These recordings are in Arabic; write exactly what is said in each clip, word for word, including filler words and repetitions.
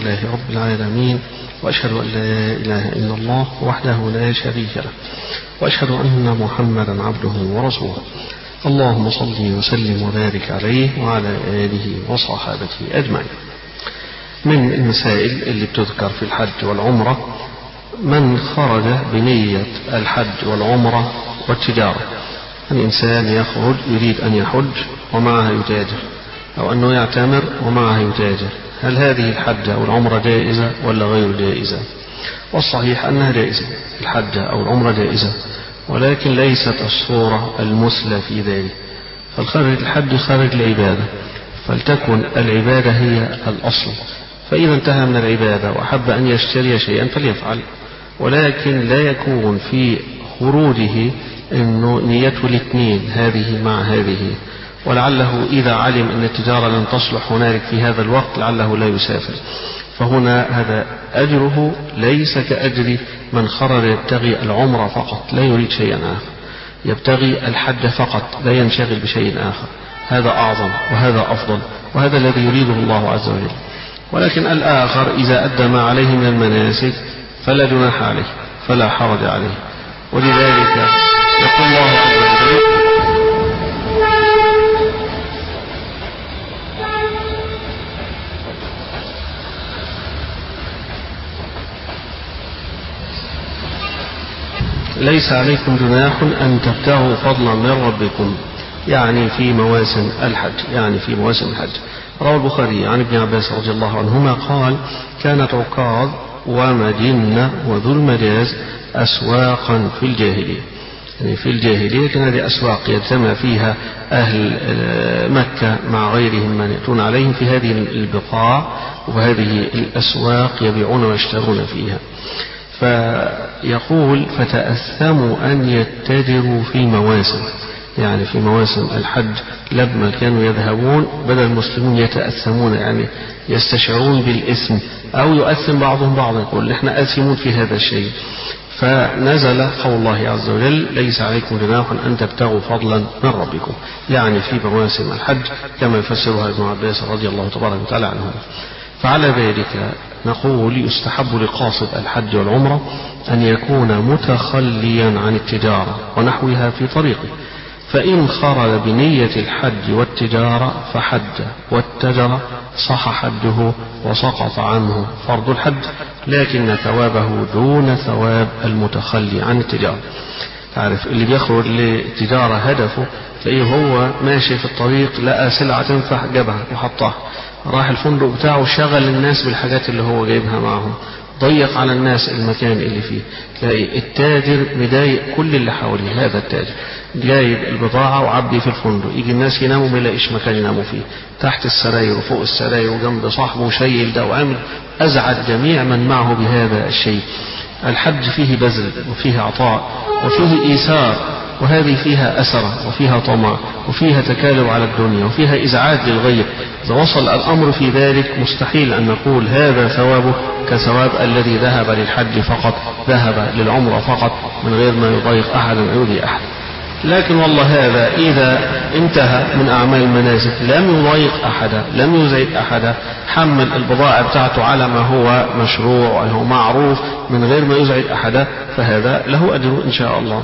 لله رب العالمين، وأشهد أن لا إله إلا الله وحده لا شريك له، وأشهد أن محمدا عبده ورسوله. اللهم صل وسلم وبارك عليه وعلى آله وصحابته أجمعين. من المسائل اللي بتذكر في الحج والعمرة من خرج بنية الحج والعمرة والتجارة. الإنسان يخرج يريد أن يحج ومعه يتاجر، أو أنه يعتمر ومعه يتاجر، هل هذه الحجة أو العمرة جائزة ولا غير جائزة؟ والصحيح أنها جائزة، الحجة أو العمرة جائزة، ولكن ليست الصورة المثلى في ذلك. فالخارج الحج خارج العبادة، فلتكن العبادة هي الأصل، فإذا انتهى من العبادة وأحب أن يشتري شيئا فليفعل، ولكن لا يكون في خروجه أنه نيته الاثنين هذه مع هذه، ولعله إذا علم أن التجارة لن تصلح هنالك في هذا الوقت لعله لا يسافر. فهنا هذا أجره ليس كأجر من خرج يبتغي العمرة فقط لا يريد شيئا آخر، يبتغي الحج فقط لا ينشغل بشيء آخر، هذا أعظم وهذا أفضل، وهذا الذي يريده الله عز وجل. ولكن الآخر إذا أدى ما عليه من المناسك فلا جناح عليه، فلا حرج عليه. ولذلك يقول الله عز وجل: ليس عليكم جناح أن تبتغوا فضلا من ربكم، يعني في مواسم الحج، يعني في مواسم الحج. روى البخاري عن ابن عباس رضي الله عنهما قال: كانت عكاظ ومدينة وذو المجاز أسواقا في الجاهلية. يعني في الجاهلية كان هذه أسواق يجتمع فيها أهل مكة مع غيرهم من يأتون عليهم في هذه البقاع وهذه الأسواق يبيعون ويشترون فيها. فيقول: فتأثموا أن يتجروا في المواسم، يعني في مواسم الحج لما كانوا يذهبون بدل المسلمون يتأثمون، يعني يستشعرون بالإثم، أو يؤثم بعضهم بعضا، يقول نحن آثمون في هذا الشيء. فنزل قول الله عز وجل: ليس عليكم جناح أن تبتغوا فضلا من ربكم، يعني في مواسم الحج كما يفسرها ابن عباس رضي الله تبارك وتعالى عنه. فعلى ذلك نقول: يستحب لقاصد الحج والعمرة أن يكون متخليا عن التجارة ونحوها في طريقه، فإن خرج بنية الحج والتجارة فحج واتجر صح حجه وسقط عنه فرض الحج، لكن ثوابه دون ثواب المتخلي عن التجارة. تعرف اللي بيخرج للتجارة هدفه تلاقيه هو ماشي في الطريق لقى سلعة تنفع جابها وحطها، راح الفندق بتاعه شغل الناس بالحاجات اللي هو جايبها معهم، ضيق على الناس المكان اللي فيه. تلاقي التاجر مضايق كل اللي حواليه، هذا التاجر جايب البضاعة وعبي في الفندق، يجي الناس يناموا ما يلاقيش مكان يناموا فيه، تحت السراير وفوق السراير وجنب صاحبه وشيل ده وعامل، أزعج جميع من معه بهذا الشيء. الحج فيه بذل وفيه عطاء وفيه إيثار، وهذه فيها أسرة وفيها طمع وفيها تكالب على الدنيا وفيها إزعاج للغير. إذا وصل الأمر في ذلك مستحيل أن نقول هذا ثوابه كثواب الذي ذهب للحج فقط، ذهب للعمرة فقط من غير ما يضايق أحدا ويؤذي أحد. لكن والله هذا إذا انتهى من أعمال المناسك لم يضايق أحدا، لم يزعج أحدا، حمل البضائع بتاعته على ما هو مشروع وهو معروف من غير ما يزعج أحدا، فهذا له أجر إن شاء الله.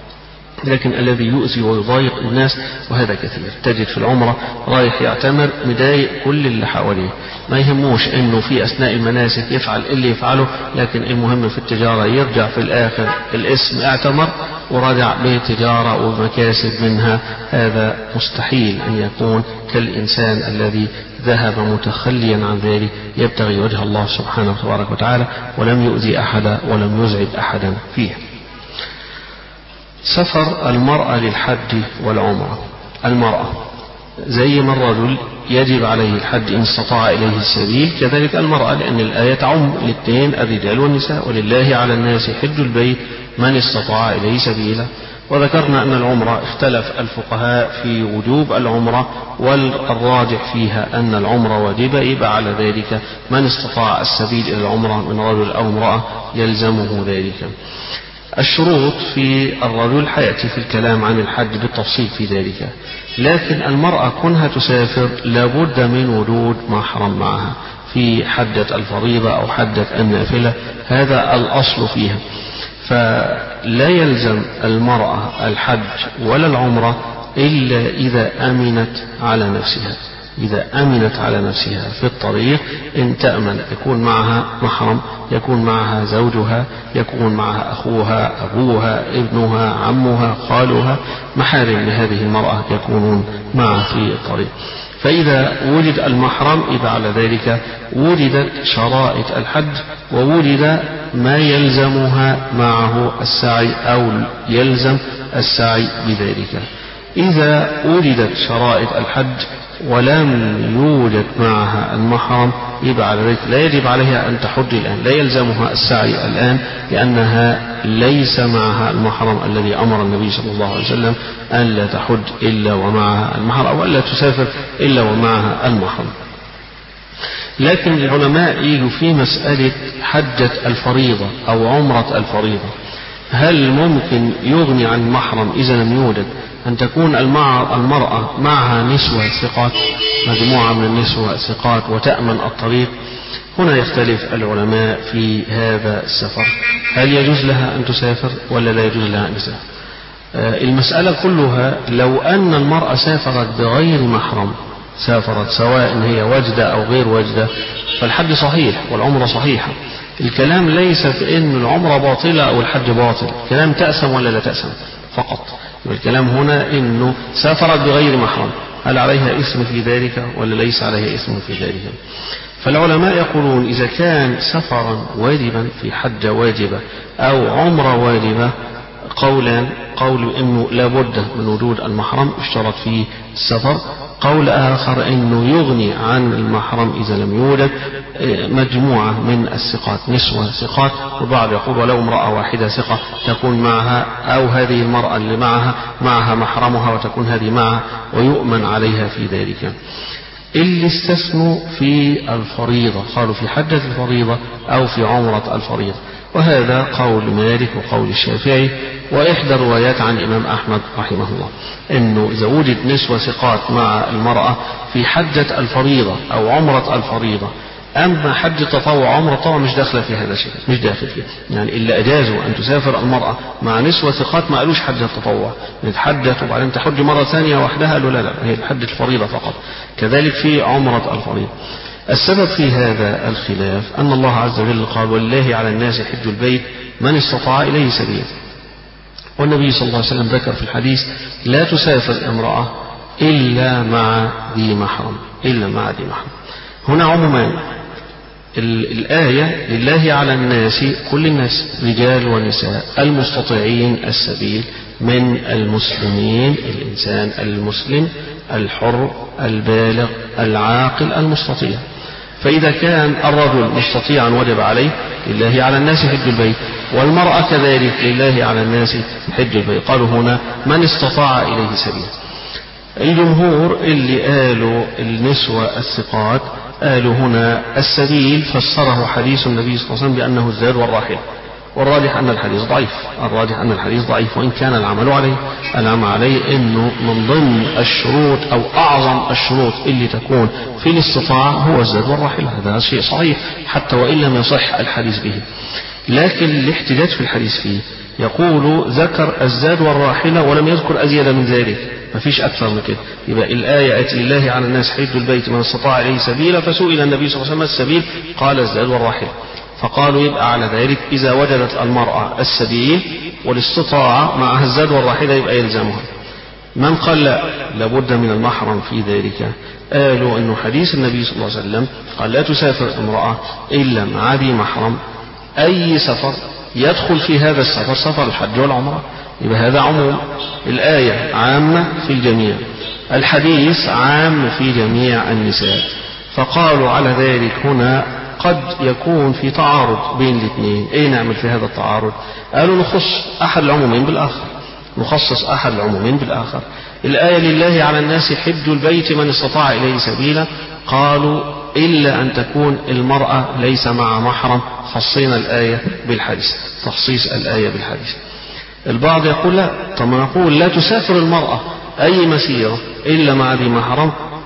لكن الذي يؤذي ويضايق الناس وهذا كثير، تجد في العمرة رايح يعتمر مضايق كل اللي حواليه، ما يهموش انه في اثناء المناسك يفعل اللي يفعله، لكن المهم في التجارة يرجع في الاخر الاسم اعتمر ورجع به تجارة ومكاسب منها. هذا مستحيل ان يكون كالانسان الذي ذهب متخليا عن ذلك يبتغي وجه الله سبحانه وتبارك وتعالى ولم يؤذي احدا ولم يزعج احدا فيه. سفر المرأة للحج والعمرة. المرأة زي ما الرجل يجب عليه الحج إن استطاع إليه السبيل، كذلك المرأة، لأن الآية تعم الاثنين الرجال والنساء: ولله على الناس حج البيت من استطاع إليه سبيلا. وذكرنا أن العمرة اختلف الفقهاء في وجوب العمرة، والراجح فيها أن العمرة واجبة، يبقى على ذلك من استطاع السبيل إلى العمرة من رجل أو امرأة يلزمه ذلك. الشروط في الرجل حيأتي في الكلام عن الحج بالتفصيل في ذلك، لكن المرأة كونها تسافر لابد من وجود محرم معها، في حجة الفريضة أو حجة النافلة، هذا الأصل فيها. فلا يلزم المرأة الحج ولا العمرة إلا إذا أمنت على نفسها. إذا أمنت على نفسها في الطريق، إن تأمن يكون معها محرم، يكون معها زوجها، يكون معها أخوها، أبوها، ابنها، عمها، خالها، محارم لهذه المرأة يكونون معها في الطريق. فإذا وجد المحرم إذا على ذلك وجدت شرائط الحج ووجد ما يلزمها معه السعي أو يلزم السعي بذلك. إذا وجدت شرائط الحج ولم يوجد معها المحرم يبقى على ذلك لا يجب عليها أن تحج الآن، لا يلزمها السعي الآن، لأنها ليس معها المحرم الذي أمر النبي صلى الله عليه وسلم أن لا تحج إلا ومعها المحرم أو ألا تسافر إلا ومعها المحرم. لكن العلماء يجوا في مسألة حجة الفريضة أو عمرة الفريضة، هل ممكن يغني عن المحرم إذا لم يوجد أن تكون المرأة معها نسوة ثقات، مجموعة من النسوة ثقات وتأمن الطريق؟ هنا يختلف العلماء في هذا السفر، هل يجوز لها أن تسافر ولا لا يجوز لها أن تسافر؟ المسألة كلها لو أن المرأة سافرت بغير محرم، سافرت سواء هي وجدة أو غير وجدة، فالحج صحيح والعمرة صحيحة. الكلام ليس في أن العمرة باطلة أو الحج باطل، الكلام تأسم ولا لا تأسم فقط. الكلام هنا أنه سافرت بغير محرم، هل عليها اسم في ذلك ولا ليس عليها اسم في ذلك؟ فالعلماء يقولون إذا كان سفرا واجبا في حجة واجبة أو عمرة واجبة قولان، قول أنه لا بد من وجود المحرم اشترط فيه السفر، قول آخر أنه يغني عن المحرم إذا لم يوجد مجموعة من الثقات، نسوة ثقات، وبعض يقول ولو امرأة واحدة ثقة تكون معها، أو هذه المرأة اللي معها معها محرمها وتكون هذه معها ويؤمن عليها في ذلك. اللي استثنوا في الفريضة قالوا في حجة الفريضة أو في عمرة الفريضة، وهذا قول مالك وقول الشافعي وإحدى الروايات عن الإمام أحمد رحمه الله، إنه إذا وجد نسوة ثقات مع المرأة في حجة الفريضة أو عمرة الفريضة. أما حج التطوع عمرة طبعا مش داخلة في هذا الشيء، مش داخل فيه، يعني إلا أجازوا أن تسافر المرأة مع نسوة ثقات ما قالوش حج التطوع، نتحدث وبعدين تحج مرة ثانية وحدها، قالوا لا لا هي حج الفريضة فقط. كذلك في عمرة الفريضة. السبب في هذا الخلاف أن الله عز وجل قال ولله على الناس حج البيت من استطاع إليه سبيلا، والنبي صلى الله عليه وسلم ذكر في الحديث لا تسافر امرأة إلا مع ذي محرم، إلا مع ذي محرم. هنا عموما الآية لله على الناس كل الناس رجال ونساء المستطيعين السبيل من المسلمين، الإنسان المسلم الحر البالغ العاقل المستطيع. فإذا كان الرجل مستطيعا وجب عليه لله على الناس حج البيت، والمرأة كذلك لله على الناس حج البيت. قالوا هنا من استطاع إليه سبيل. الجمهور اللي قالوا النسوة الثقات قالوا هنا السبيل فسره حديث النبي صلى الله عليه وسلم بأنه الزاد والراحلة، والراجح أن الحديث ضعيف، الراجح أن الحديث ضعيف وإن كان العمل عليه، العمل عليه أنه من ضمن الشروط أو أعظم الشروط اللي تكون في الاستطاعة هو الزاد والراحلة، هذا شيء صحيح حتى وإن لم يصح الحديث به. لكن الاحتجاج في الحديث فيه يقول ذكر الزاد والراحلة ولم يذكر أزيد من ذلك، ما فيش أكثر من كده. يبقى الآية أتي لله على الناس حج البيت من استطاع إليه سبيلا، فسئل النبي صلى الله عليه وسلم السبيل قال الزاد والراحلة، فقالوا يبقى على ذلك إذا وجدت المرأة السبيل والاستطاعة معها الزاد والراحلة يبقى يلزمها. من قال لا لابد من المحرم في ذلك، قالوا أنه حديث النبي صلى الله عليه وسلم قال لا تسافر امرأة إلا مع ذي محرم، أي سفر يدخل في هذا السفر سفر الحج والعمرة، يبقى هذا عموم. الآية عامة في الجميع، الحديث عام في جميع النساء، فقالوا على ذلك هنا قد يكون في تعارض بين الاثنين. ايه نعمل في هذا التعارض؟ قالوا نخص أحد العمومين بالآخر، نخصص أحد العمومين بالآخر. الآية لله على الناس حج البيت من استطاع إليه سبيلا، قالوا إلا أن تكون المرأة ليس مع محرم، خصينا الآية بالحديث، تخصيص الآية بالحديث. البعض يقول لا، طب نقول لا تسافر المرأة أي مسيرة إلا مع ذي محرم،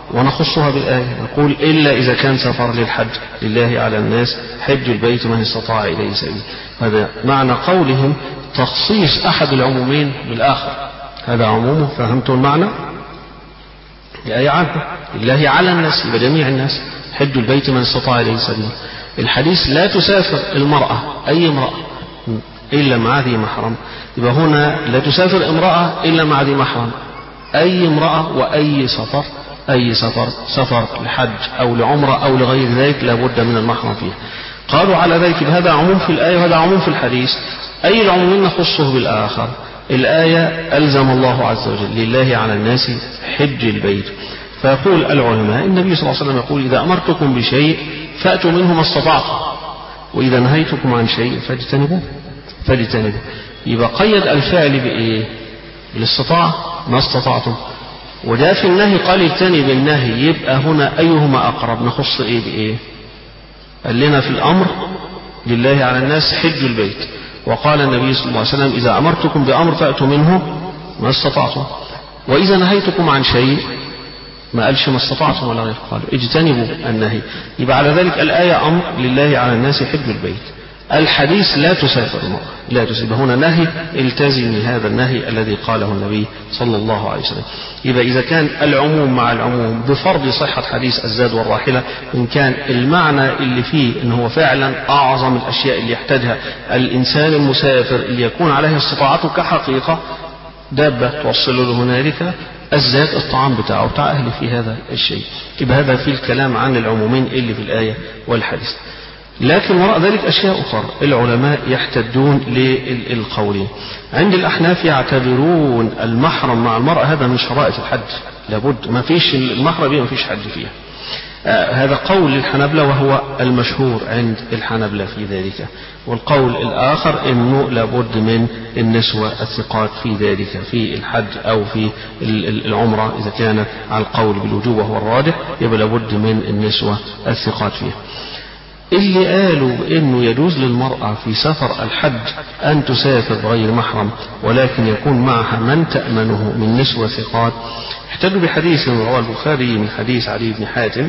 ونخصها بالآية نقول إلا إذا كان سفر للحج لله على الناس حج البيت من استطاع إليه سبيل. هذا معنى قولهم تخصيص أحد العمومين بالآخر، هذا عمومه. فهمتوا المعنى؟ الآية عنه لله على الناس يبقى جميع الناس حج البيت من استطاع إليه سبيل. الحديث لا تسافر المرأة أي امرأة إلا مع ذي محرم، يبقى هنا لا تسافر امرأة إلا مع ذي محرم، أي امرأة وأي سفر، أي سفر سفر لحج أو لعمرة أو لغير ذلك لا بد من المحرم فيه. قالوا على ذلك هذا عموم في الآية وهذا عموم في الحديث، أي العمومين نخصه بالآخر. الآية ألزم الله عز وجل لله على الناس حج البيت، فيقول العلماء النبي صلى الله عليه وسلم يقول إذا أمرتكم بشيء فأتوا منه ما استطعتم وإذا نهيتكم عن شيء فاجتنبوه فاجتنبوه. يبقى قيد الفعل بإيه؟ بالاستطاعة ما استطعتم، وده في النهي قال اجتنب النهي، يبقى هنا أيهما أقرب نخص إيه بإيه؟ قال لنا في الأمر لله على الناس حج البيت، وقال النبي صلى الله عليه وسلم إذا أمرتكم بأمر فأتوا منه ما استطعتم، وإذا نهيتكم عن شيء ما قالش ما استطعتم ولا غير، قال اجتنبوا النهي. يبقى على ذلك الآية أمر لله على الناس حج البيت، الحديث لا تسافر المرأة لا تسافر، هنا نهي التزمي هذا النهي الذي قاله النبي صلى الله عليه وسلم. يبقى إذا كان العموم مع العموم بفرض صحة حديث الزاد والراحلة، إن كان المعنى اللي فيه إن هو فعلا أعظم الأشياء اللي يحتاجها الإنسان المسافر اللي يكون عليه استطاعته كحقيقة دابة توصل له هنالك الزاد الطعام بتاعه بتاع أهله في هذا الشيء، يبقى هذا في الكلام عن العمومين اللي في الآية والحديث. لكن وراء ذلك أشياء أخرى العلماء يحتجون للقولين. عند الأحناف يعتبرون المحرم مع المرأة هذا من شرائط الحج، لابد ما فيش المحرم ما فيش حج فيها. آه هذا قول الحنبلة وهو المشهور عند الحنبلة في ذلك، والقول الآخر أنه لابد من النسوة الثقات في ذلك في الحج أو في العمرة، إذا كانت على القول بالوجوب وهو الراجح يبقى لابد من النسوة الثقات فيها. اللي قالوا انه يجوز للمرأة في سفر الحج ان تسافر بغير محرم ولكن يكون معها من تأمنه من نسوة ثقات، احتجوا بحديث رواه البخاري من حديث علي بن حاتم،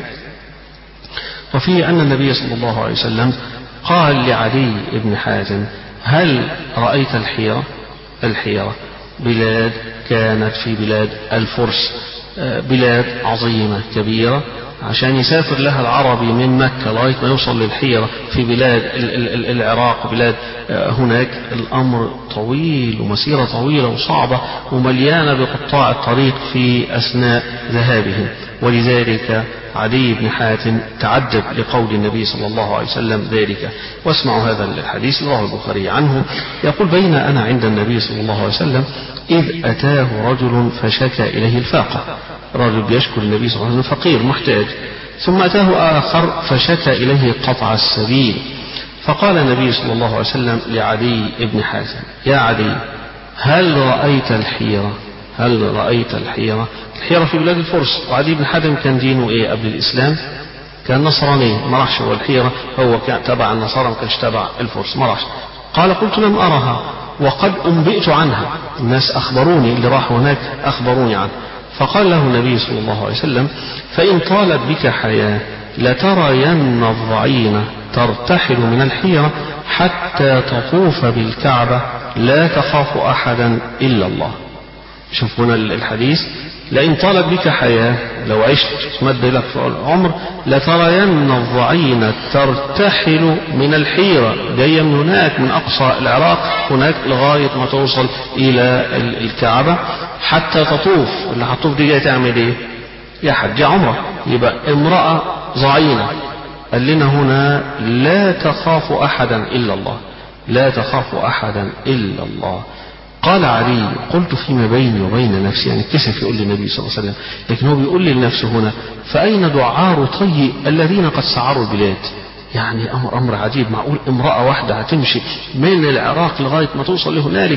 وفيه ان النبي صلى الله عليه وسلم قال لعلي بن حاتم هل رأيت الحيرة؟ الحيرة بلاد كانت في بلاد الفرس، بلاد عظيمة كبيرة عشان يسافر لها العربي من مكة لغاية ما يوصل للحيرة في بلاد العراق بلاد هناك الأمر طويل ومسيرة طويلة وصعبة ومليانة بقطاع الطريق في أثناء ذهابهم. ولذلك علي بن حاتم تعجب لقول النبي صلى الله عليه وسلم ذلك. واسمعوا هذا الحديث رواه البخاري عنه يقول بين أنا عند النبي صلى الله عليه وسلم إذ أتاه رجل فشكى إليه الفاقة، رجل يشكو النبي صلى الله عليه وسلم فقير محتاج، ثم أتاه آخر فشكى إليه قطع السبيل، فقال النبي صلى الله عليه وسلم لعلي بن حاتم يا علي هل رأيت الحيرة؟ هل رأيت الحيرة؟ الحيرة في بلاد الفرس، وعلي بن حاتم كان دينه إيه قبل الإسلام؟ كان نصراني ما راحش، هو الحيرة هو كان تبع النصارى ما كانش تبع الفرس ما راحش. قال قلت لم أرها وقد أنبئت عنها، الناس أخبروني اللي راحوا هناك أخبروني عنها. فقال له النبي صلى الله عليه وسلم فإن طالت بك حياة لترين الضعينة ترتحل من الحيرة حتى تطوف بالكعبة لا تخاف أحدا إلا الله. شوفونا الحديث لئن طالت بك حياة لو عشت مد لك في العمر لترين الضعينة ترتحل من الحيرة، جاية من هناك من أقصى العراق هناك لغاية ما توصل إلى الكعبة حتى تطوف. اللي هتطوف دي جاية تعمل إيه؟ يا حج يا عمرة. يبقى امرأة ضعينة قال لنا هنا لا تخاف أحدا إلا الله، لا تخاف أحدا إلا الله. قال علي قلت فيما بيني وبين نفسي، يعني كسف يقول للنبي صلى الله عليه وسلم لكن هو بيقول لنفسه هنا فأين دعار طي الذين قد سعروا البلاد؟ يعني أمر, أمر عجيب، معقول امرأة واحدة هتمشي من العراق لغاية ما توصل لهنالك؟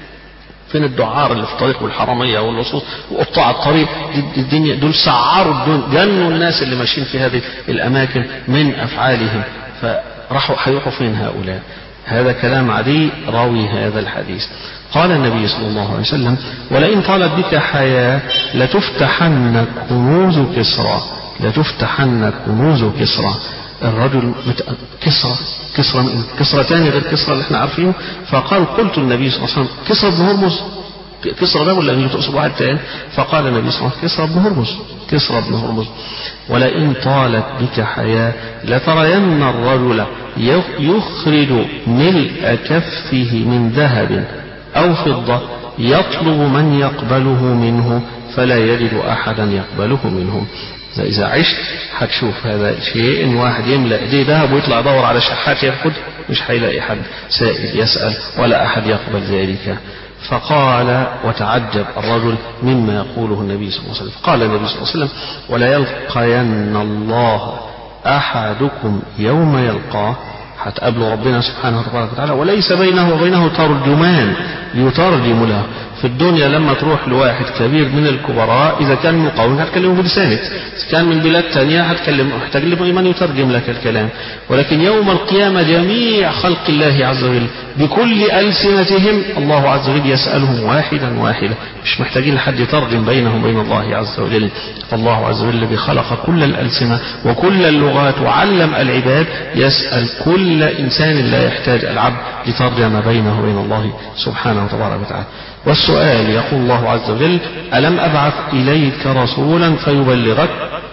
فين الدعار اللي في الطريق والحرامية واللصوص وقطاع الطريق؟ الدنيا دول سعروا الدنيا، جنوا الناس اللي ماشيين في هذه الأماكن من أفعالهم، فراحوا هيروحوا فين هؤلاء؟ هذا كلام علي راوي هذا الحديث. قال النبي صلى الله عليه وسلم ولئن طالت بك حياة لتفتحن كنوز كسرى لتفتحن كنوز كسرى. الرجل مت... كسرى كسرى كسرى تاني غير كسرى اللي احنا عارفينه. فقال قلت النبي صلى الله عليه وسلم كسرى بن هرمز كسرى ده ولا اللي تقصد واحد تاني؟ فقال النبي صلى الله عليه وسلم كسرى بن هرمز كسرى بن هرمز. ولئن طالت بك حياة لترين الرجل يخرج ملء كفه من ذهب أو فضة يطلب من يقبله منه فلا يجد أحدا يقبله منه. إذا عشت هتشوف هذا الشيء إن واحد يملأ ايديه ذهب ويطلع يدور على شحات ياخد مش هيلاقي حد سائل يسأل ولا أحد يقبل ذلك. فقال وتعجب الرجل مما يقوله النبي صلى الله عليه وسلم. قال النبي صلى الله عليه وسلم ولا يلقين الله أحدكم يوم يلقاه هتقابله ربنا سبحانه وتعالى وليس بينه وبينه ترجمان يترجم له. في الدنيا لما تروح لواحد كبير من الكبراء إذا كان مقاوم هتكلمه بلسانك، إذا كان من بلاد تانية هتكلم محتاج من يترجم لك الكلام. ولكن يوم القيامة جميع خلق الله عز وجل بكل ألسنتهم الله عز وجل يسألهم واحدا واحدا مش محتاجين لحد يترجم بينهم وبين الله عز وجل. فالله عز وجل الذي خلق كل الألسنة وكل اللغات وعلم العباد يسأل كل إنسان لا يحتاج العبد لترجم بينه وبين الله سبحانه وتبارك وتعالى. والسؤال يقول الله عز وجل ألم أبعث إليك رسولا فيبلغك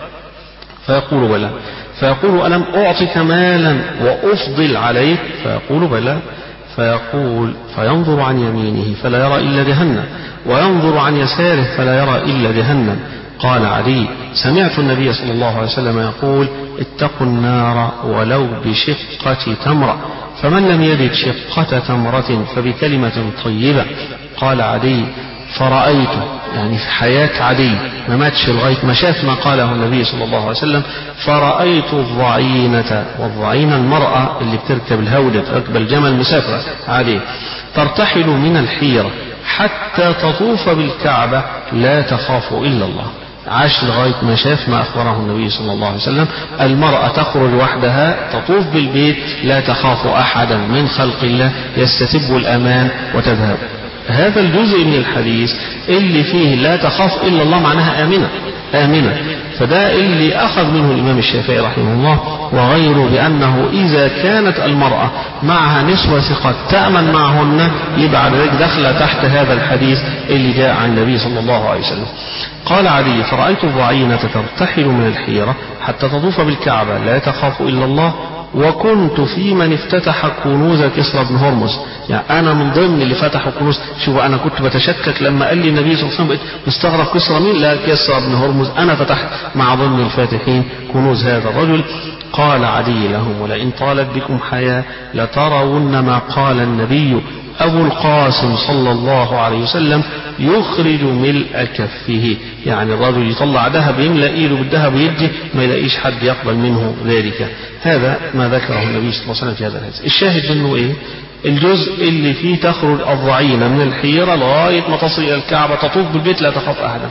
فيقول بلى فيقول ألم أعطك مالا وأفضل عليك فيقول بلى فيقول فينظر عن يمينه فلا يرى إلا جهنم وينظر عن يساره فلا يرى إلا جهنم. قال علي سمعت النبي صلى الله عليه وسلم يقول اتقوا النار ولو بشقة تمرة فمن لم يجد شقة تمرة فبكلمة طيبة. قال علي فرأيت يعني في حياة علي ما ماتش لغاية ما شاف ما قاله النبي صلى الله عليه وسلم فرأيت الضعينة والضعينة المرأة اللي بتركب الهودة تركب الجمل مسافرة عليه ترتحل من الحيرة حتى تطوف بالكعبة لا تخاف إلا الله. عاش لغاية ما شاف ما أخبره النبي صلى الله عليه وسلم المرأة تخرج وحدها تطوف بالبيت لا تخاف أحدا من خلق الله يستتب الأمان وتذهب. هذا الجزء من الحديث اللي فيه لا تخاف إلا الله معناها آمنة آمنة فده اللي أخذ منه الإمام الشافعي رحمه الله وغيره بأنه إذا كانت المرأة معها نسوة ثقات تأمن معهن يبقى على ذلك دخل تحت هذا الحديث اللي جاء عن النبي صلى الله عليه وسلم. قال علي فرأيت الضعينة ترتحل من الحيرة حتى تطوف بالكعبة لا تخاف إلا الله وكنت في من افتتح كنوز كسرى بن هرمز. يعني أنا من ضمن اللي فتحوا كنوز. شوف أنا كنت بتشكك لما قال لي النبي صلى الله عليه وسلم مستغرب كسرى مين؟ لا كسرى بن هرمز أنا فتحت مع ضمن الفاتحين كنوز هذا الرجل. قال علي لهم ولئن طالت بكم حياة لترون ما قال النبي أبو القاسم صلى الله عليه وسلم يخرج ملء كفه يعني الرجل يطلع ذهب يملأ إيده بالذهب ويدي ما يلاقيش حد يقبل منه ذلك. هذا ما ذكره النبي صلى الله عليه وسلم في هذا الحديث. الشاهد منه إيه؟ الجزء اللي فيه تخرج الضعينة من الحيرة لغاية ما تصل إلى الكعبة تطوف بالبيت لا تخاف أحدا.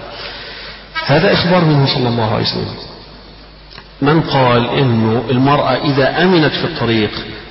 هذا إخبار منه صلى الله عليه وسلم. من قال إنه المرأة إذا أمنت في الطريق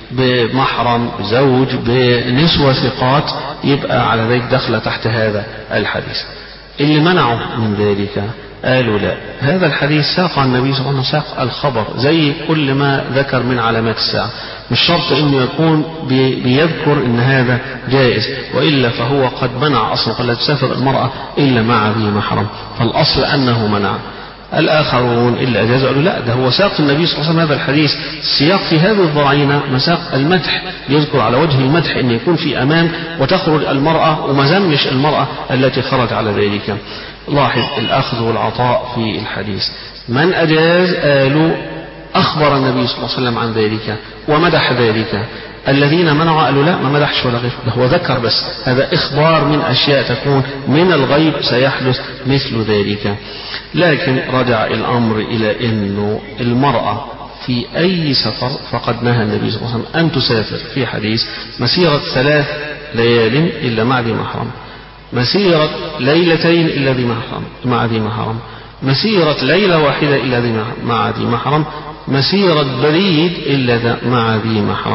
بمحرم زوج بنسوة ثقات يبقى على ذلك دخل تحت هذا الحديث. اللي منعوا من ذلك قالوا لا هذا الحديث ساق النبي صلى الله عليه وسلم ساق الخبر زي كل ما ذكر من علامات الساعة مش شرط انه يكون بيذكر ان هذا جائز وإلا فهو قد منع أصلا قد لا تسافر المرأة إلا مع ذي محرم فالأصل أنه منع. الآخرون إلا أجازوا قالوا لا ده هو ساق النبي صلى الله عليه وسلم هذا الحديث سياق في هذه الضعينة مساق المدح يذكر على وجه المدح أن يكون في أمان وتخرج المرأة وما زمش المرأة التي خرج على ذلك. لاحظ الأخذ والعطاء في الحديث. من أجاز قالوا أخبر النبي صلى الله عليه وسلم عن ذلك ومدح ذلك. الذين منعوا قالوا لا ما مدحش ولا غير ده هو ذكر بس هذا إخبار من أشياء تكون من الغيب سيحدث مثل ذلك. لكن رجع الأمر إلى أنه المرأة في أي سفر فقد نهى النبي صلى الله عليه وسلم أن تسافر في حديث مسيرة ثلاث ليال إلا مع ذي محرم مسيرة ليلتين إلا ذي محرم مع ذي محرم مسيرة ليلة واحدة إلا ذي مع ذي محرم مسيرة بريد إلا مع ذي محرم.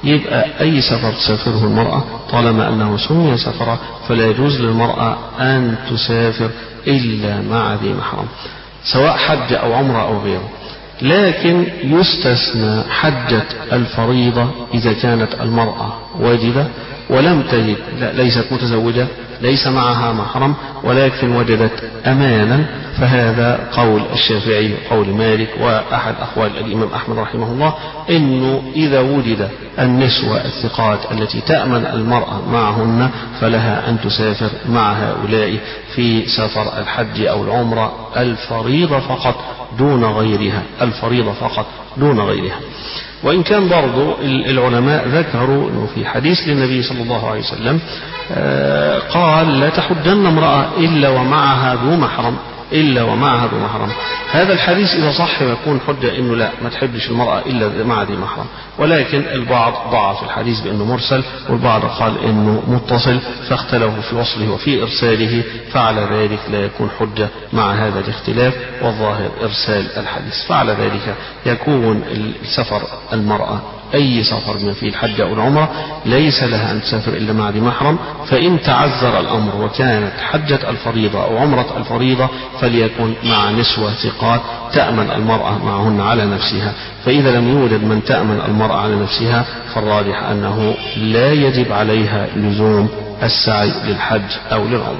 يبقى أي سفر تسافره المرأة طالما أنه سمي سفرا فلا يجوز للمرأة أن تسافر إلا مع ذي محرم، سواء حج أو عمرة أو غيره. لكن يستثنى حجة الفريضة إذا كانت المرأة واجدة ولم تجد، لا ليست متزوجة، ليس معها محرم، ولكن وجدت أمانا، فهذا قول الشافعي وقول مالك وأحد أقوال الإمام أحمد رحمه الله، إنه إذا وجد النسوة الثقات التي تأمن المرأة معهن فلها أن تسافر مع هؤلاء في سفر الحج أو العمرة الفريضة فقط دون غيرها، الفريضة فقط دون غيرها. وإن كان برضو العلماء ذكروا أنه في حديث للنبي صلى الله عليه وسلم قال لا تحجن امرأة إلا ومعها ذو محرم، إلا ومعها ذو محرم. هذا الحديث إذا صح يكون حجة إنه لا ما تحبش المرأة إلا مع ذي محرم، ولكن البعض ضعف الحديث بأنه مرسل، والبعض قال إنه متصل، فاختلفوا في وصله وفي إرساله، فعلى ذلك لا يكون حجة مع هذا الاختلاف، والظاهر إرسال الحديث. فعلى ذلك يكون السفر المرأة أي سفر من فيه الحج أو العمرة ليس لها أن تسافر إلا مع ذي محرم. فإن تعذر الأمر وكانت حجة الفريضة أو عمرة الفريضة فليكن مع نسوة ثقات تأمن المرأة معهن على نفسها. فإذا لم يوجد من تأمن المرأة على نفسها فالراجح أنه لا يجب عليها لزوم السعي للحج أو للعمرة.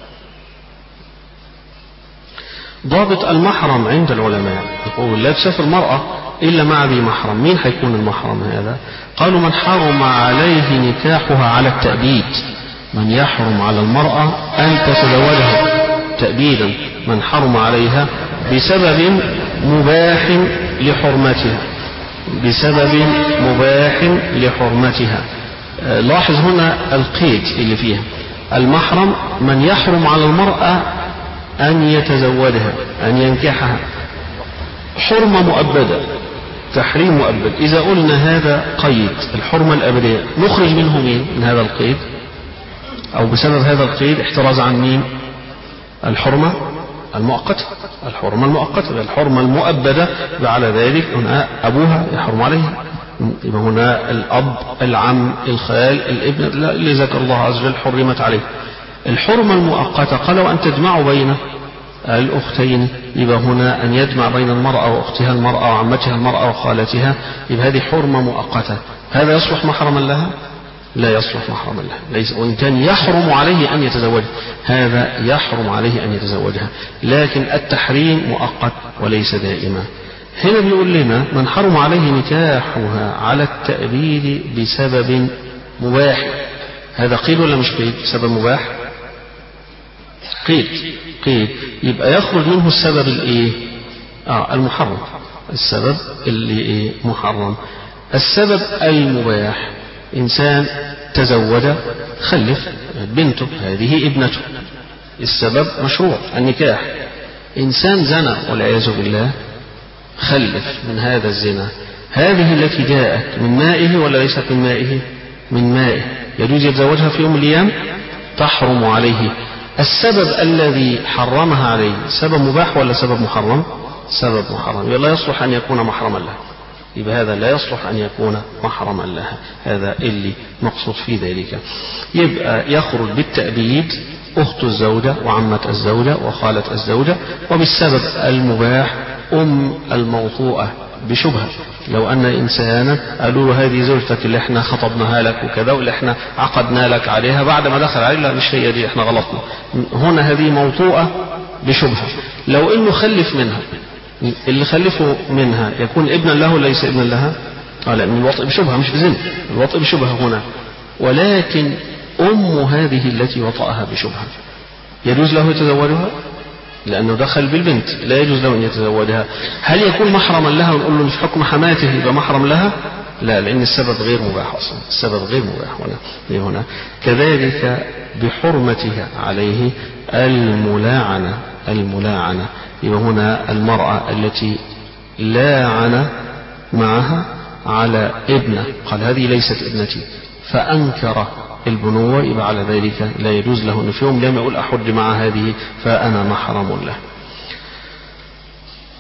ضابط المحرم عند العلماء يقول لا تسافر المرأة إلا مع ذي محرم. مين حيكون المحرم هذا؟ قالوا من حرم عليه نكاحها على التأبيد، من يحرم على المرأة أن تتزوجها تأبيدا، من حرم عليها بسبب مباح لحرمتها، بسبب مباح لحرمتها. لاحظ هنا القيد اللي فيها، المحرم من يحرم على المرأة أن يتزوجها أن ينكحها، حرمة مؤبدة، تحريم مؤبد. إذا قلنا هذا قيد الحرمة الأبدية نخرج منه مين من هذا القيد، أو بسبب هذا القيد احتراز عن مين؟ الحرمة المؤقتة، الحرمة المؤقتة، الحرمة المؤبدة. وعلى ذلك هنا أبوها يحرم عليه، يبقى هنا الأب العم الخال الابن اللي ذكر الله عز وجل حرمت عليه. الحرمة المؤقتة قالوا أن تجمعوا بين الأختين، يبقى هنا أن يجمع بين المرأة وأختها المرأة وعمتها المرأة وخالتها، يبقى هذه حرمة مؤقتة. هذا يصلح محرما لها؟ لا يصلح محرما لها، ليس. وإن كان يحرم عليه أن يتزوجها، هذا يحرم عليه أن يتزوجها، لكن التحريم مؤقت وليس دائما. هنا بيقول لنا من حرم عليه نكاحها على التأبيد بسبب مباح. هذا قيد ولا مش قيد؟ سبب مباح قيد، قيد، يبقى يخرج منه السبب الايه؟ اه المحرم، السبب اللي ايه؟ محرم. السبب المباح، انسان تزوج خلف بنته، هذه ابنته، السبب مشروع النكاح. انسان زنى والعياذ بالله خلف من هذا الزنا، هذه التي جاءت من مائه ولا ليست من مائه؟ من مائه، يجوز يتزوجها في يوم من الايام؟ تحرم عليه. السبب الذي حرمها عليه سبب مباح ولا سبب محرم؟ سبب محرم، يبقى لا يصلح أن يكون محرما لها، يبقى هذا لا يصلح أن يكون محرما لها، هذا اللي مقصود في ذلك. يبقى يخرج بالتأبيد أخت الزوجة وعمة الزوجة وخالة الزوجة، وبالسبب المباح أم الموطوءة بشبهة. لو أن إنسانا قالوا له هذه زوجتك اللي احنا خطبناها لك وكذا واللي احنا عقدنا لك عليها، بعد ما دخل عليه لا مش هي دي، احنا غلطنا، هنا هذه موطوءة بشبهة. لو انه خلف منها، اللي خلفه منها يكون ابنا له ليس ابنا لها؟ اه لأن الوطء بشبهة مش بزنا، الوطء بشبهة هنا. ولكن أم هذه التي وطأها بشبهة يجوز له يتزوجها؟ لأنه دخل بالبنت، لا يجوز له أن يتزوجها. هل يكون محرما لها ونقول له في حكم حماته يبقى محرم لها؟ لا، لأن السبب غير مباح أصلا، السبب غير مباح هنا. هنا كذلك بحرمتها عليه الملاعنة، الملاعنة يبقى هنا المرأة التي لاعن معها على ابنة، قال هذه ليست ابنتي، فأنكر البنوة، يبقى على ذلك لا يجوز له أن في يوم لما يقول أحج مع هذه فأنا محرم له.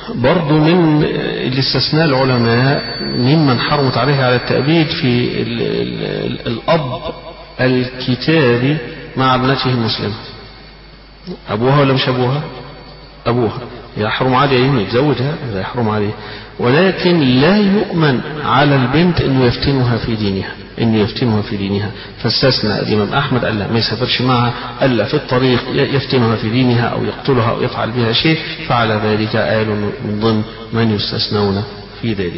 برضو من الاستثناء العلماء ممن حرمت عليه على التأبيد في ال ال ال الأب الكتابي مع ابنته المسلمة. أبوها ولا مش أبوها؟ أبوها يحرم عليه أن يتزوجها، هذا يحرم عليه، ولكن لا يؤمن على البنت أنه يفتنها في دينها، أنه يفتنها في دينها، فاستثنى الإمام أحمد ألا ما يسافرش معها ألا في الطريق يفتنها في دينها أو يقتلها أو يفعل بها شيء، فعلى ذلك آل من ضمن من يستثنون في ذلك.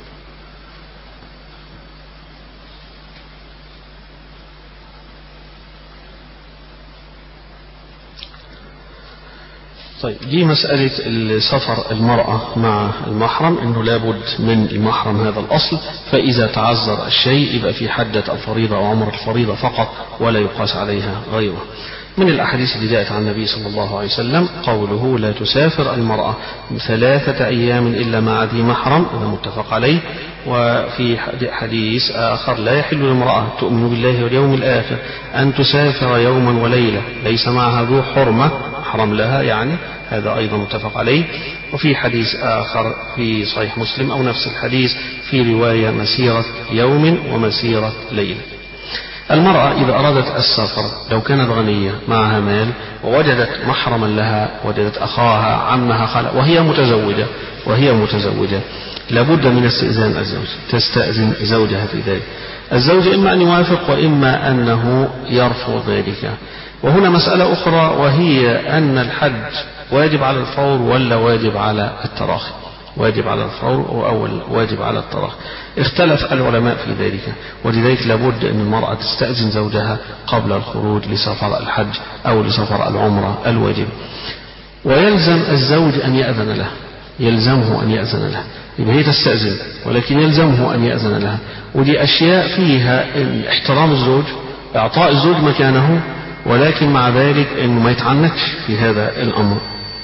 طيب دي مسألة سفر المرأة مع المحرم، انه لابد من المحرم هذا الاصل، فاذا تعذر الشيء يبقى في حدة الفريضة او عمر الفريضة فقط ولا يقاس عليها غيره. من الأحاديث اللي جاءت عن النبي صلى الله عليه وسلم قوله لا تسافر المرأة ثلاثة أيام إلا مع ذي محرم، هذا متفق عليه. وفي حديث آخر لا يحل لامرأة تؤمن بالله واليوم الآخر أن تسافر يوما وليلة ليس معها ذو حرمة محرم لها، يعني هذا أيضا متفق عليه. وفي حديث آخر في صحيح مسلم أو نفس الحديث في رواية مسيرة يوم ومسيرة ليلة. المرأة إذا أرادت السفر لو كانت غنية معها مال ووجدت محرما لها، وجدت أخاها عمها خالها وهي متزوجة وهي متزوجة لابد من استئذان الزوج، تستأذن زوجها في ذلك. الزوج إما أن يوافق وإما أنه يرفض ذلك. وهنا مسألة أخرى وهي أن الحج واجب على الفور ولا واجب على التراخي؟ واجب على الفور أو واجب على التراخي، اختلف العلماء في ذلك، ولذلك لابد أن المرأة تستأذن زوجها قبل الخروج لسفر الحج أو لسفر العمرة الواجب، ويلزم الزوج أن يأذن له، يلزمه أن يأذن له، يبقى هي تستأذن ولكن يلزمه أن يأذن لها. ودي أشياء فيها احترام الزوج، إعطاء الزوج مكانه، ولكن مع ذلك أنه ما يتعنتش في هذا الأمر،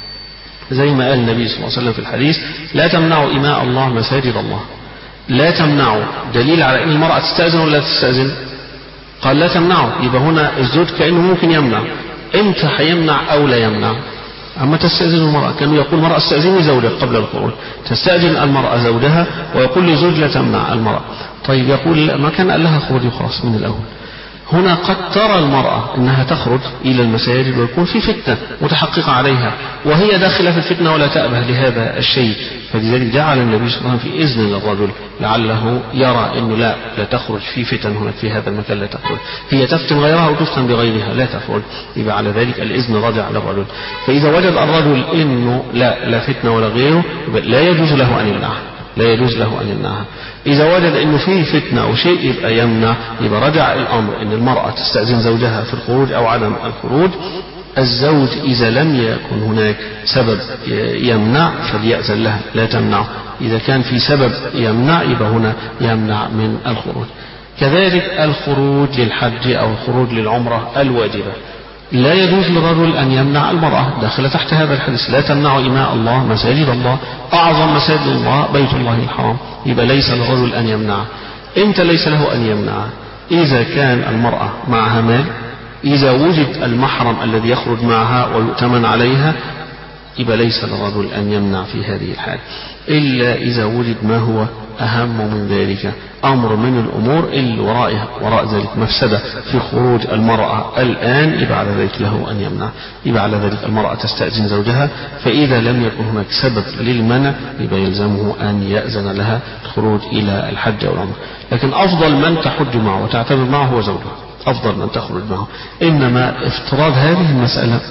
زي ما قال النبي صلى الله عليه وسلم في الحديث لا تمنعوا إماء الله مساجد الله. لا تمنعوا دليل على أن المرأة تستأذن ولا تستأذن؟ قال لا تمنعوا، يبقى هنا الزوج كأنه ممكن يمنع. امتى هيمنع أو لا يمنع؟ أما تستأذن المرأة، كانوا يقول المرأة استأذني زوجك قبل الخروج، تستأذن المرأة زوجها ويقول لزوج لا تمنع المرأة. طيب يقول ما كان قال لها خروجي خلاص من الأول. هنا قد ترى المرأة أنها تخرج إلى المساجد ويكون في فتنة متحققة عليها وهي داخلة في الفتنة ولا تأبه لهذا الشيء، فلذلك جعل النبي صلى الله عليه وسلم في إذن للرجل لعله يرى أنه لا لا تخرج في فتن هناك في هذا المكان، لا تخرج، هي تفتن غيرها وتفتن بغيرها لا تخرج، يبقى على ذلك الإذن رجع للرجل. فإذا وجد الرجل أنه لا لا فتنة ولا غيره لا يجوز له أن يمنعها، لا يجوز له أن يمنعها. إذا وجد أنه فيه فتنة أو شيء يبقى يمنع، يبقى رجع الأمر أن المرأة تستأذن زوجها في الخروج أو عدم الخروج. الزوج إذا لم يكن هناك سبب يمنع فليأذن لها لا تمنع، إذا كان في سبب يمنع يبقى هنا يمنع من الخروج. كذلك الخروج للحج أو الخروج للعمرة الواجبة لا يجوز للرجل أن يمنع المرأة، داخل تحت هذا الحديث لا تمنعوا إماء الله مساجد الله، أعظم مساجد الله بيت الله الحرام، يبقى ليس للرجل أن يمنع. إمتى ليس له أن يمنع؟ إذا كان المرأة معها مال، إذا وجد المحرم الذي يخرج معها ويؤتمن عليها يبقى ليس للرجل أن يمنع في هذه الحال، إلا إذا وجد ما هو أهم من ذلك، أمر من الأمور اللي ورائها وراء ذلك مفسدة في خروج المرأة الآن، يبقى على ذلك له أن يمنع، يبقى على ذلك المرأة تستأذن زوجها. فإذا لم يكن هناك سبب للمنع يبقى يلزمه أن يأذن لها الخروج إلى الحج أو العمرة. لكن أفضل من تحج معه وتعتمر معه هو زوجها، أفضل من تخرج معه. إنما افتراض هذه المسألة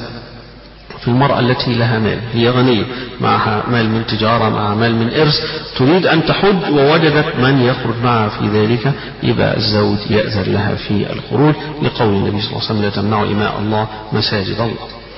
في المرأة التي لها مال، هي غنية معها مال من تجارة معها مال من إرث تريد أن تحج ووجدت من يخرج معها في ذلك، يبقى الزوج يأذن لها في الخروج لقول النبي صلى الله عليه وسلم لا تمنعوا إماء الله مساجد الله.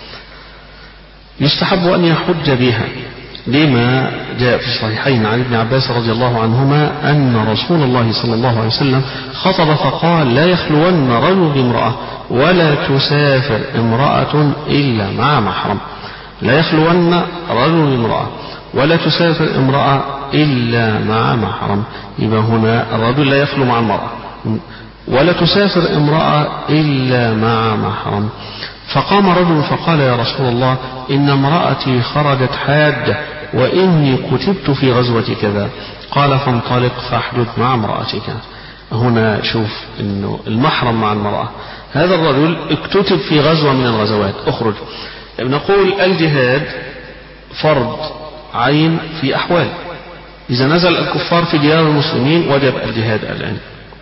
يستحب أن يحج بها لما جاء في الصحيحين عن ابن عباس رضي الله عنهما أن رسول الله صلى الله عليه وسلم خطب فقال لا يخلون رجل بامرأة ولا تسافر امرأة إلا مع محرم. لا يخلون رجل بامرأة ولا تسافر امرأة إلا مع محرم، يبقى هنا الرجل لا يخلو مع المرأة ولا تسافر امرأة إلا مع محرم. فقام رجل فقال يا رسول الله إن امرأتي خرجت حاجة وإني كتبت في غزوة كذا. قال فانطلق فاحدث مع امرأتك. هنا شوف إنه المحرم مع المرأة، هذا الرجل اكتتب في غزوة من الغزوات، اخرج. نقول الجهاد فرض عين في أحوال، إذا نزل الكفار في ديار المسلمين وجب الجهاد الآن،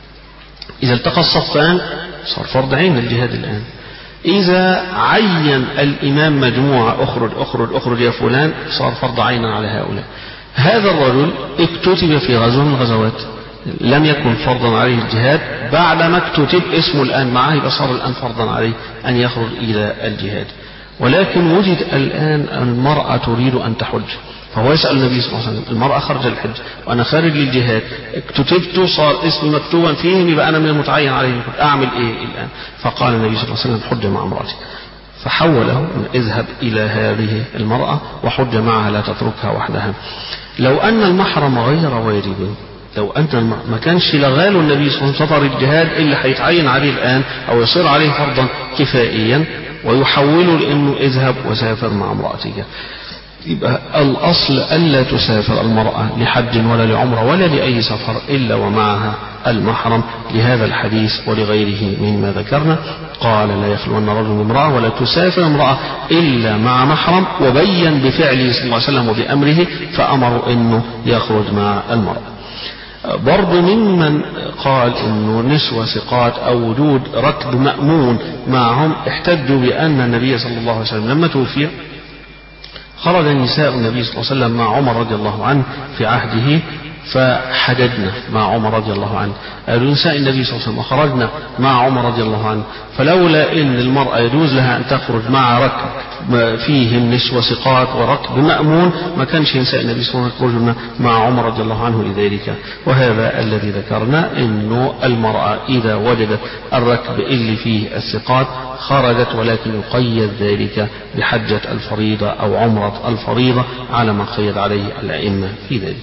إذا التقى الصفان صار فرض عين الجهاد الآن، إذا عين الإمام مجموعة اخرج اخرج اخرج يا فلان صار فرض عين على هؤلاء. هذا الرجل اكتتب في غزوة من الغزوات، لم يكن فرضا عليه الجهاد، بعدما اكتتب اسمه الآن معه يبقى صار الآن فرضا عليه أن يخرج إلى الجهاد. ولكن وجد الآن المرأة تريد أن تحج، فهو يسأل النبي صلى الله عليه وسلم المرأة خرج الحج وأنا خارج للجهاد، اكتتبت صار اسمي مكتوبا فيهم يبقى أنا من المتعين عليهم، أعمل إيه الآن؟ فقال النبي صلى الله عليه وسلم حج مع امرأتك، فحوله من اذهب إلى هذه المرأة وحج معها لا تتركها وحدها. لو أن المحرم غير واجب، لو أن ما كانش لغاله النبي صلى الله عليه وسلم سفر الجهاد اللي هيتعين عليه الآن أو يصير عليه فرضا كفائيا ويحوله لأنه اذهب وسافر مع امرأتك، يبقى الأصل ألا تسافر المرأة لحج ولا لعمرة ولا لأي سفر إلا ومعها المحرم، لهذا الحديث ولغيره مما ذكرنا. قال لا يخلون رجل امرأة ولا تسافر امرأة إلا مع محرم، وبين بفعله صلى الله عليه وسلم وبأمره فأمروا أنه يخرج مع المرأة. برضو ممن قال انه نسوة ثقات او وجود ركب مأمون معهم احتجوا بان النبي صلى الله عليه وسلم لما توفي خرج نساء النبي صلى الله عليه وسلم مع عمر رضي الله عنه في عهده فحددنا مع عمر رضي الله عنه، قالوا نساء النبي صلى الله عليه وسلم وخرجنا مع عمر رضي الله عنه، فلولا ان المرأة يجوز لها ان تخرج مع ركب فيهم نسوة ثقات وركب مأمون ما كانش نساء النبي صلى الله عليه وسلم يخرجن مع عمر رضي الله عنه لذلك. وهذا الذي ذكرنا انه المرأة اذا وجدت الركب اللي فيه الثقات خرجت، ولكن يقيد ذلك بحجة الفريضة او عمرة الفريضة على ما قيد عليه الأئمة في ذلك.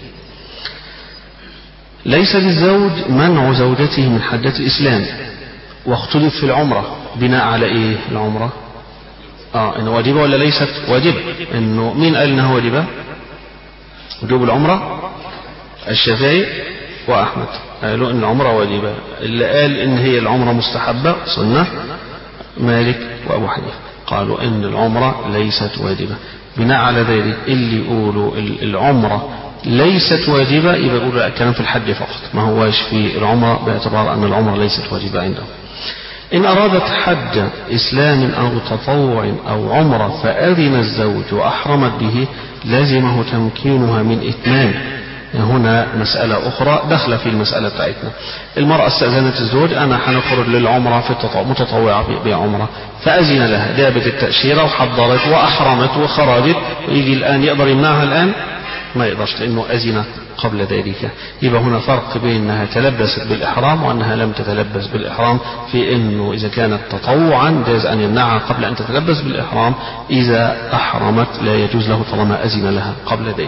ليس للزوج منع زوجته من حجة الإسلام، واختلف في العمرة بناء على إيه العمرة؟ آه إنه واجبة ولا ليست واجبة؟ إنه مين قال إنها واجبة؟ وجوب العمرة الشافعي وأحمد قالوا إن العمرة واجبة، اللي قال إن هي العمرة مستحبة سنة مالك وأبو حنيفة قالوا إن العمرة ليست واجبة. بناء على ذلك اللي يقولوا العمرة ليست واجبة يبقى يقولوا الكلام في الحج فقط، ما هواش في العمرة باعتبار أن العمرة ليست واجبة عندهم. إن أرادت حج إسلام أو تطوع أو عمرة فأذن الزوج وأحرمت به لازمه تمكينها من إتمام. هنا مسألة أخرى دخل في المسألة بتاعتنا. المرأة استأذنت الزوج أنا هنخرج للعمرة في التطوع متطوعة بعمرة، فأذن لها جابت التأشيرة وحضرت وأحرمت وخرجت، ويجي الآن يقدر يمنعها الآن؟ ما يقدرش لأنه أذن قبل ذلك. يبقى هنا فرق بين أنها تلبست بالإحرام وأنها لم تتلبس بالإحرام، في أنه إذا كانت تطوعا جاز أن يمنعها قبل أن تتلبس بالإحرام، إذا أحرمت لا يجوز له طالما أذن لها قبل ذلك.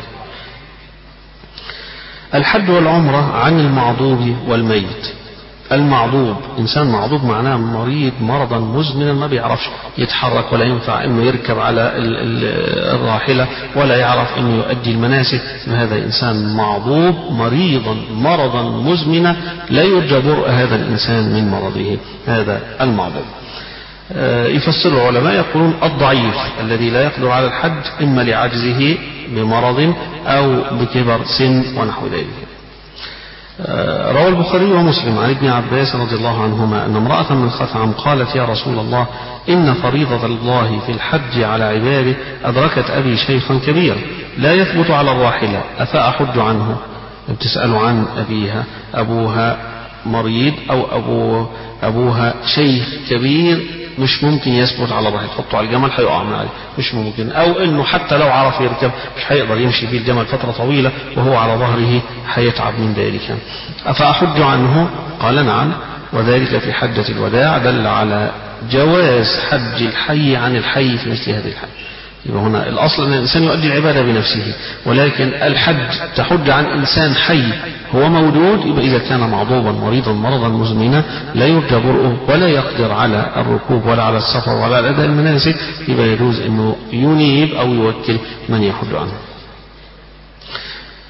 الحج والعمرة عن المعضوب والميت. المعضوب إنسان معضوب معناه مريض مرضا مزمنا ما بيعرفش يتحرك ولا ينفع إنه يركب على الراحلة ولا يعرف إنه يؤدي المناسك، هذا إنسان معضوب مريضا مرضا مزمنا لا يرجى برء هذا الإنسان من مرضه، هذا المعضوب. يفسر العلماء يقولون الضعيف الذي لا يقدر على الحج إما لعجزه بمرض أو بكبر سن ونحو ذلك. روى البخاري ومسلم عن ابن عباس رضي الله عنهما أن امرأة من خثعم قالت يا رسول الله إن فريضة الله في الحج على عباده أدركت أبي شيخا كبيرا لا يثبت على الراحلة أفأحج عنه؟ بتسأل عن أبيها، أبوها مريض أو أبو أبوها شيخ كبير مش ممكن يثبت على الراحلة، تحطه على الجمل هيقع من عليه مش ممكن، أو إنه حتى لو عرف يركب مش هيقدر يمشي بيه الجمل فترة طويلة وهو على ظهره هيتعب من ذلك. أفأحج عنه؟ قال نعم، وذلك في حجة الوداع دل على جواز حج الحي عن الحي في مثل هذه الحج. يبقى هنا الأصل أن الإنسان يؤدي العبادة بنفسه، ولكن الحج تحج عن إنسان حي هو موجود، يبقى إذا كان معضوبا مريضا مرضا مزمنا لا يرجى برؤه ولا يقدر على الركوب ولا على السفر ولا على أداء المناسك، يبقى يجوز أنه ينيب أو يوكل من يحج عنه.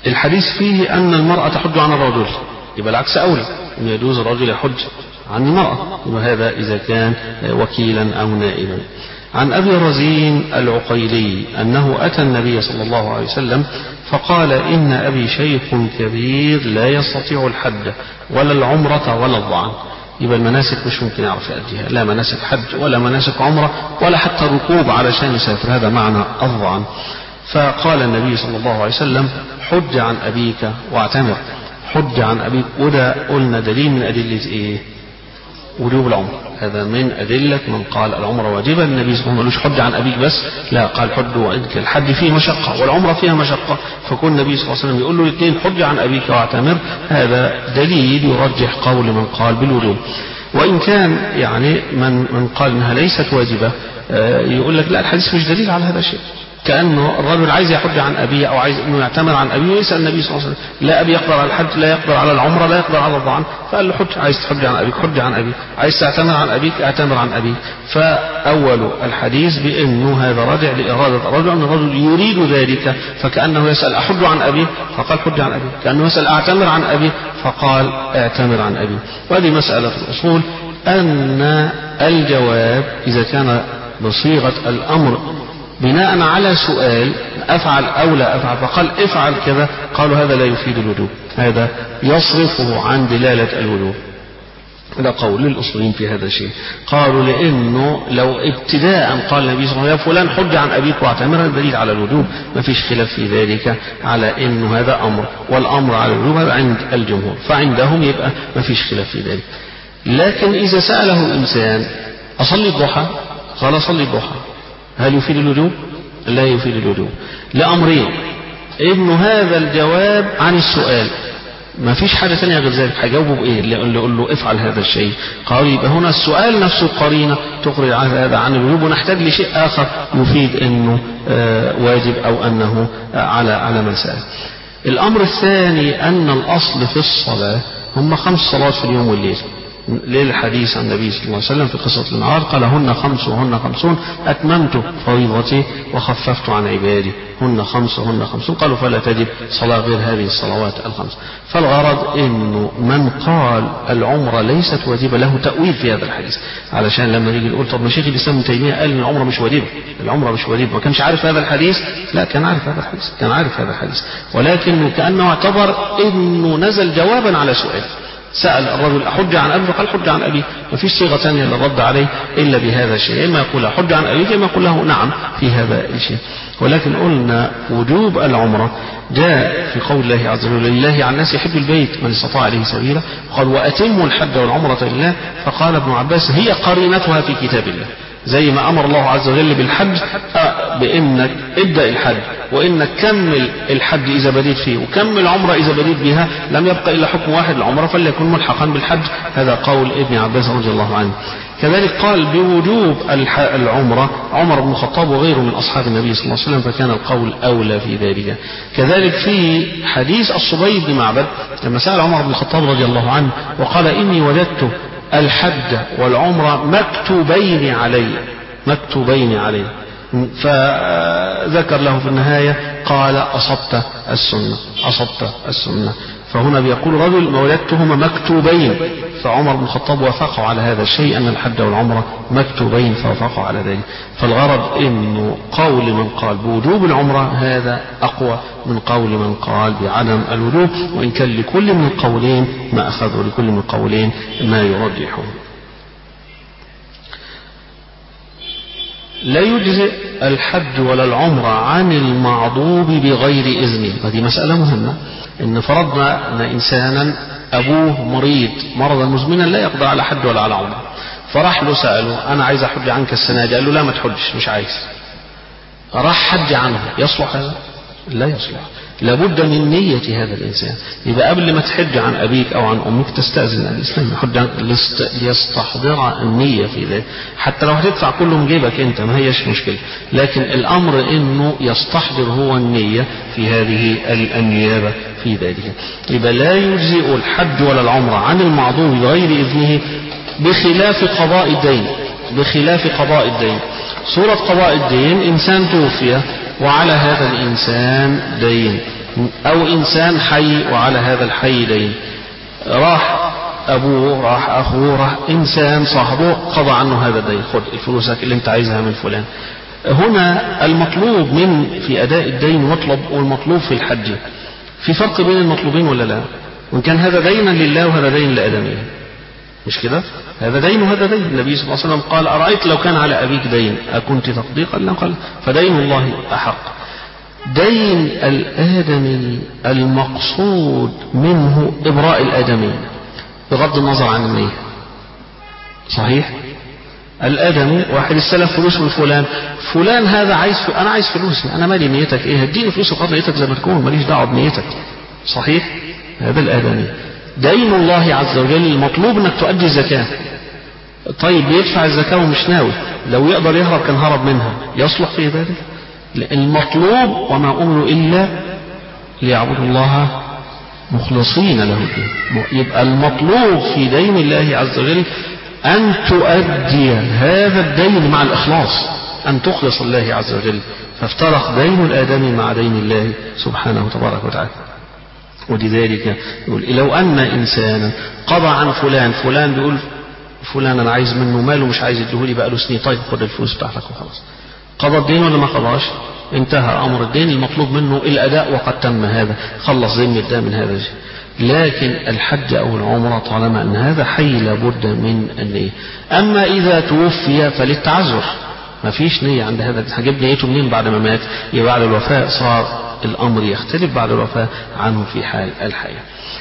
الحديث فيه أن المرأة تحج عن الرجل، يبقى العكس أولى، أن يجوز الرجل يحج عن المرأة، وهذا إذا كان وكيلا أو نائبا. عن أبي رزين العقيلي أنه أتى النبي صلى الله عليه وسلم فقال إن أبي شيخ كبير لا يستطيع الحج ولا العمرة ولا الضعن. يبقى المناسك مش ممكن يعرف يأديها، لا مناسك حج ولا مناسك عمرة ولا حتى ركوب علشان يسافر، هذا معنى الضعن. فقال النبي صلى الله عليه وسلم حج عن أبيك واعتمر، حج عن أبيك. وده قلنا دليل من أدلة إيه؟ وجوب العمر. هذا من أدلة من قال العمرة واجبة. النبي صلى الله عليه وسلم حج عن أبيك بس، لا، قال حج وإنك الحج فيه مشقة والعمرة فيها مشقة، فكون النبي صلى الله عليه وسلم يقول له الاثنين حج عن أبيك واعتمر، هذا دليل يرجح قول من قال بالوجوب. وإن كان يعني من من قال إنها ليست واجبة يقول لك لا، الحديث مش دليل على هذا الشيء، كأنه الرجل عايز يحج عن أبيه أو عايز إنه يعتمر عن أبيه ويسأل النبي صلى الله عليه وسلم لا أبي يقدر على الحج، لا يقدر على العمرة، لا يقدر على الضعن، فقال له حج، عايز تحج عن أبيك حج عن أبيك، عايز تعتمر عن أبيك اعتمر عن أبيك. فأول الحديث بأنه هذا راجع لإرادة الرجل، أن الرجل يريد ذلك، فكأنه يسأل أحج عن أبيه فقال حج عن أبيه، كأنه يسأل أعتمر عن أبيه فقال اعتمر عن أبيه. وهذه مسألة في الأصول أن الجواب إذا كان بصيغة الأمر بناء على سؤال أفعل أو لا أفعل، فقال افعل كذا، قالوا هذا لا يفيد الوجوب، هذا يصرفه عن دلالة الوجوب. لا قول للأصوليين في هذا الشيء، قالوا لأنه لو ابتداء قال النبي صلى الله عليه وسلم فلان حج عن أبيك واعتمر، دليل على الوجوب، ما فيش خلاف في ذلك على أنه هذا أمر، والأمر على الوجوب هذا عند الجمهور، فعندهم يبقى ما فيش خلاف في ذلك. لكن إذا سأله إنسان أصلي الضحى، قال أصلي الضحى، هل يفيد الوجوب؟ لا يفيد الوجوب، لأمرين: إنه هذا الجواب عن السؤال، ما فيش حاجة ثانية غير ذلك، هجاوبه بإيه؟ اللي يقول له افعل هذا الشيء، قالوا يبقى هنا السؤال نفسه قرينة تخرج هذا عن الوجوب، ونحتاج لشيء آخر يفيد إنه واجب أو أنه على على من سأل. الأمر الثاني أن الأصل في الصلاة هم خمس صلوات في اليوم والليل، للحديث عن النبي صلى الله عليه وسلم في قصة المعراج قال هن خمس وهن خمسون أتممت فريضتي وخففت عن عبادي، هن خمس وهن خمسون، قالوا فلا تجب صلاة غير هذه الصلوات الخمس. فالغرض إنه من قال العمرة ليست واجبة له تأويل في هذا الحديث، علشان لما نيجي نقول طب شيخ الإسلام ابن تيمية قال إن العمرة مش واجبة، العمرة مش واجبة، ما كانش عارف هذا الحديث؟ لا، كان عارف هذا الحديث، كان عارف هذا الحديث، ولكنه كأنه اعتبر إنه نزل جوابا على سؤال. سأل الرجل أحج عن أبي، فقال حج عن أبي، ما فيش صيغة ثانية للرد عليه إلا بهذا الشيء، إما يقول حج عن أبي إما يقول له نعم في هذا الشيء. ولكن قلنا وجوب العمرة جاء في قول الله عز وجل لله على الناس يحج البيت من استطاع إليه سبيلا، قال وأتموا الحج والعمرة لله، فقال ابن عباس هي قرينتها في كتاب الله، زي ما أمر الله عز وجل بالحج بإنك ابدأ الحج وإنك كمل الحج إذا بديت فيه وكمل العمرة إذا بديت بها، لم يبقى إلا حكم واحد العمرة فليكن ملحقا بالحج، هذا قول ابن عباس رضي الله عنه. كذلك قال بوجوب العمرة عمر بن الخطاب وغيره من أصحاب النبي صلى الله عليه وسلم، فكان القول أولى في ذلك. كذلك في حديث الصبي بن معبد لما سأل عمر بن الخطاب رضي الله عنه وقال إني وجدت الحج والعمرة مكتوبين علي مكتوبين علي فذكر له في النهاية قال أصبت السنة أصبت السنة. فهنا بيقول رجل ما وجدتهما مكتوبين، فعمر بن الخطاب وافقوا على هذا الشيء أن الحج والعمرة مكتوبين فوافقوا على ذلك. فالغرض إنه قول من قال بوجوب العمرة هذا أقوى من قول من قال بعدم الوجوب، وإن كان لكل من القولين ما أخذوا، لكل من القولين ما يرجحه. لا يجزئ الحج ولا العمرة عن المعضوب بغير إذنه، هذه مسألة مهمة. إن فرضنا أن إنسانا أبوه مريض مرضا مزمنا لا يقضى على حج ولا على عمرة، فراح له سأله أنا عايز أحج عنك السنة دي، قال له لا ما تحجش مش عايز، راح حج عنه، يصلح هذا؟ لا يصلح، لابد من نية هذا الإنسان. يبقى قبل ما تحج عن أبيك أو عن أمك تستأذن الإسلام يحج ليستحضر النية في ذلك، حتى لو هتدفع كله من جيبك أنت ما هيش مشكلة، لكن الأمر إنه يستحضر هو النية في هذه النيابة في ذلك. يبقى لا يجزئ الحج ولا العمرة عن المعضوب بغير إذنه بخلاف قضاء الدين. بخلاف قضاء الدين، صورة قضاء الدين إنسان توفي وعلى هذا الإنسان دين، أو إنسان حي وعلى هذا الحي دين، راح أبوه راح أخوه راح إنسان صاحبه قضى عنه هذا الدين، خد الفلوسك اللي أنت عايزها من فلان. هنا المطلوب من في أداء الدين مطلب والمطلوب في الحج، في فرق بين المطلوبين ولا لا؟ وإن كان هذا دينا لله وهذا دين لآدميه، مش كده؟ هذا دين وهذا دين. النبي صلى الله عليه وسلم قال أرأيت لو كان على أبيك دين أكنت تقضي؟ قال لا، قال فدين الله أحق. دين الآدمي المقصود منه إبراء الآدمي بغض النظر عن النية، صحيح؟ الآدمي واحد استلف فلوس من فلان، فلان هذا عايز ف... أنا عايز فلوسي، أنا مالي نيتك إيه؟ اديني فلوس وقضي نيتك زي ما تكون، ماليش دعوة بنيتك، صحيح؟ هذا الآدمي. دين الله عز وجل المطلوب أنك تؤدي الزكاة. طيب بيدفع الزكاة ومش ناوي، لو يقدر يهرب كان هرب منها، يصلح في ذلك؟ المطلوب وما أمروا إلا ليعبدوا الله مخلصين له الدين. يبقى المطلوب في دين الله عز وجل أن تؤدي هذا الدين مع الإخلاص، أن تخلص الله عز وجل. فافترق دين الآدمي مع دين الله سبحانه تبارك وتعالى. ولذلك يقول لو أن إنسانا قضى عن فلان، فلان بيقول فلان أنا عايز منه ماله مش عايز يديهولي بقاله سنين، طيب خد الفلوس بتاعتك وخلاص. قضى الدين ولا ما قضاش؟ انتهى أمر الدين، المطلوب منه الأداء وقد تم هذا، خلص ذمة ده من هذا الشيء. لكن الحج أو العمرة طالما أن هذا حي لابد من النية. أما إذا توفي فللتعذر، ما فيش نية عند هذا، هجيب نيته منين بعد ما مات؟ يبقى بعد الوفاة صار الأمر يختلف بعد الوفاة عنه في حال الحياة.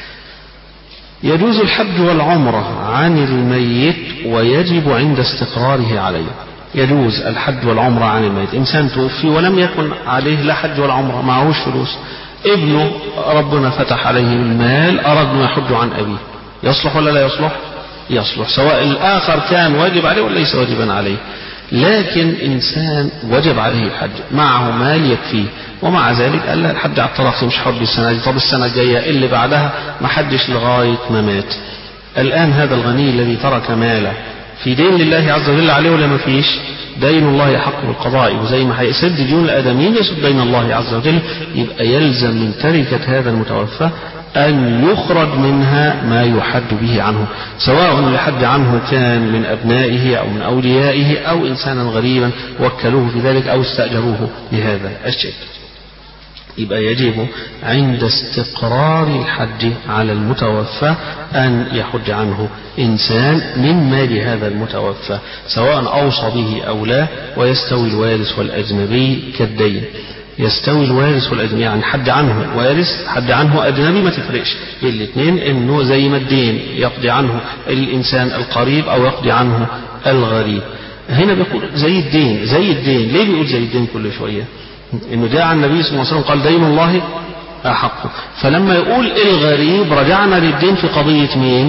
يجوز الحج والعمرة عن الميت ويجب عند استقراره عليه. يجوز الحج والعمرة عن الميت، إنسان توفي ولم يكن عليه لا حج ولا عمرة، معهوش فلوس، ابنه ربنا فتح عليه المال أراد أن يحج عن أبيه، يصلح ولا لا يصلح؟ يصلح، سواء الآخر كان واجب عليه ولا ليس واجبا عليه. لكن إنسان وجب عليه الحج معه مال يكفيه، ومع ذلك قال لا الحج على الطلاق مش حج السنة دي، طب السنة الجاية اللي بعدها ما حدش لغاية ما مات. الآن هذا الغني الذي ترك ماله في دين لله عز وجل عليه ولا ما فيش؟ دين الله يحق بالقضاء، وزي ما هيسد ديون الآدميين يسد دين الله عز وجل. يبقى يلزم من تركة هذا المتوفى أن يخرج منها ما يحد به عنه، سواء اللي حد عنه كان من أبنائه أو من أوليائه أو إنسانا غريبا وكلوه في ذلك أو استأجروه بهذا الشيء. يبقى يجب عند استقرار الحج على المتوفى أن يحج عنه إنسان من مال هذا المتوفى، سواء أوصى به أو لا، ويستوي الوارث والأجنبي كالدين. يستوي الوارث والأجنبي، يعني حد عنه وارث حد عنه أجنبي ما تفرقش بين الاثنين، إنه زي ما الدين يقضي عنه الإنسان القريب أو يقضي عنه الغريب. هنا بيقول زي الدين، زي الدين ليه بيقول زي الدين كل شوية؟ إنه جاء عن النبي صلى الله عليه وسلم قال دين الله أحق، فلما يقول الغريب رجعنا للدين في قضية مين؟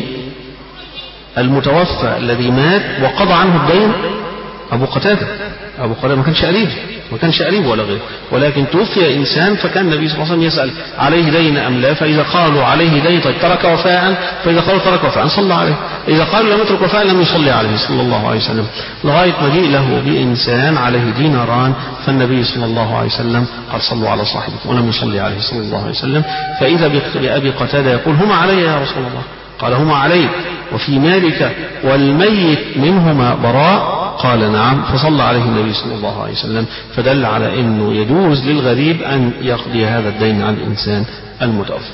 المتوفى الذي مات وقضى عنه الدين أبو قتادة. أبو قتادة ما كانش قريب، ما كانش قريب ولا غير، ولكن توفي إنسان فكان النبي صلى الله عليه وسلم يسأل عليه دين أم لا، فإذا قالوا عليه دين طيب ترك وفاء، فإذا قالوا ترك وفاء صلى عليه، إذا قالوا لم يترك وفاء لم يصلي عليه صلى الله عليه وسلم، لغاية ما جيء له بإنسان عليه ديناران، فالنبي صلى الله عليه وسلم قال صلوا على صاحبكم ولم يصلي عليه صلى الله عليه وسلم. فإذا بأبي قتادة يقول هما علي يا رسول الله، قال هما عليك وفي مالك والميت منهما براء، قال نعم، فصلى عليه النبي صلى الله عليه وسلم، فدل على أنه يجوز للغريب أن يقضي هذا الدين عن الإنسان المتوفى.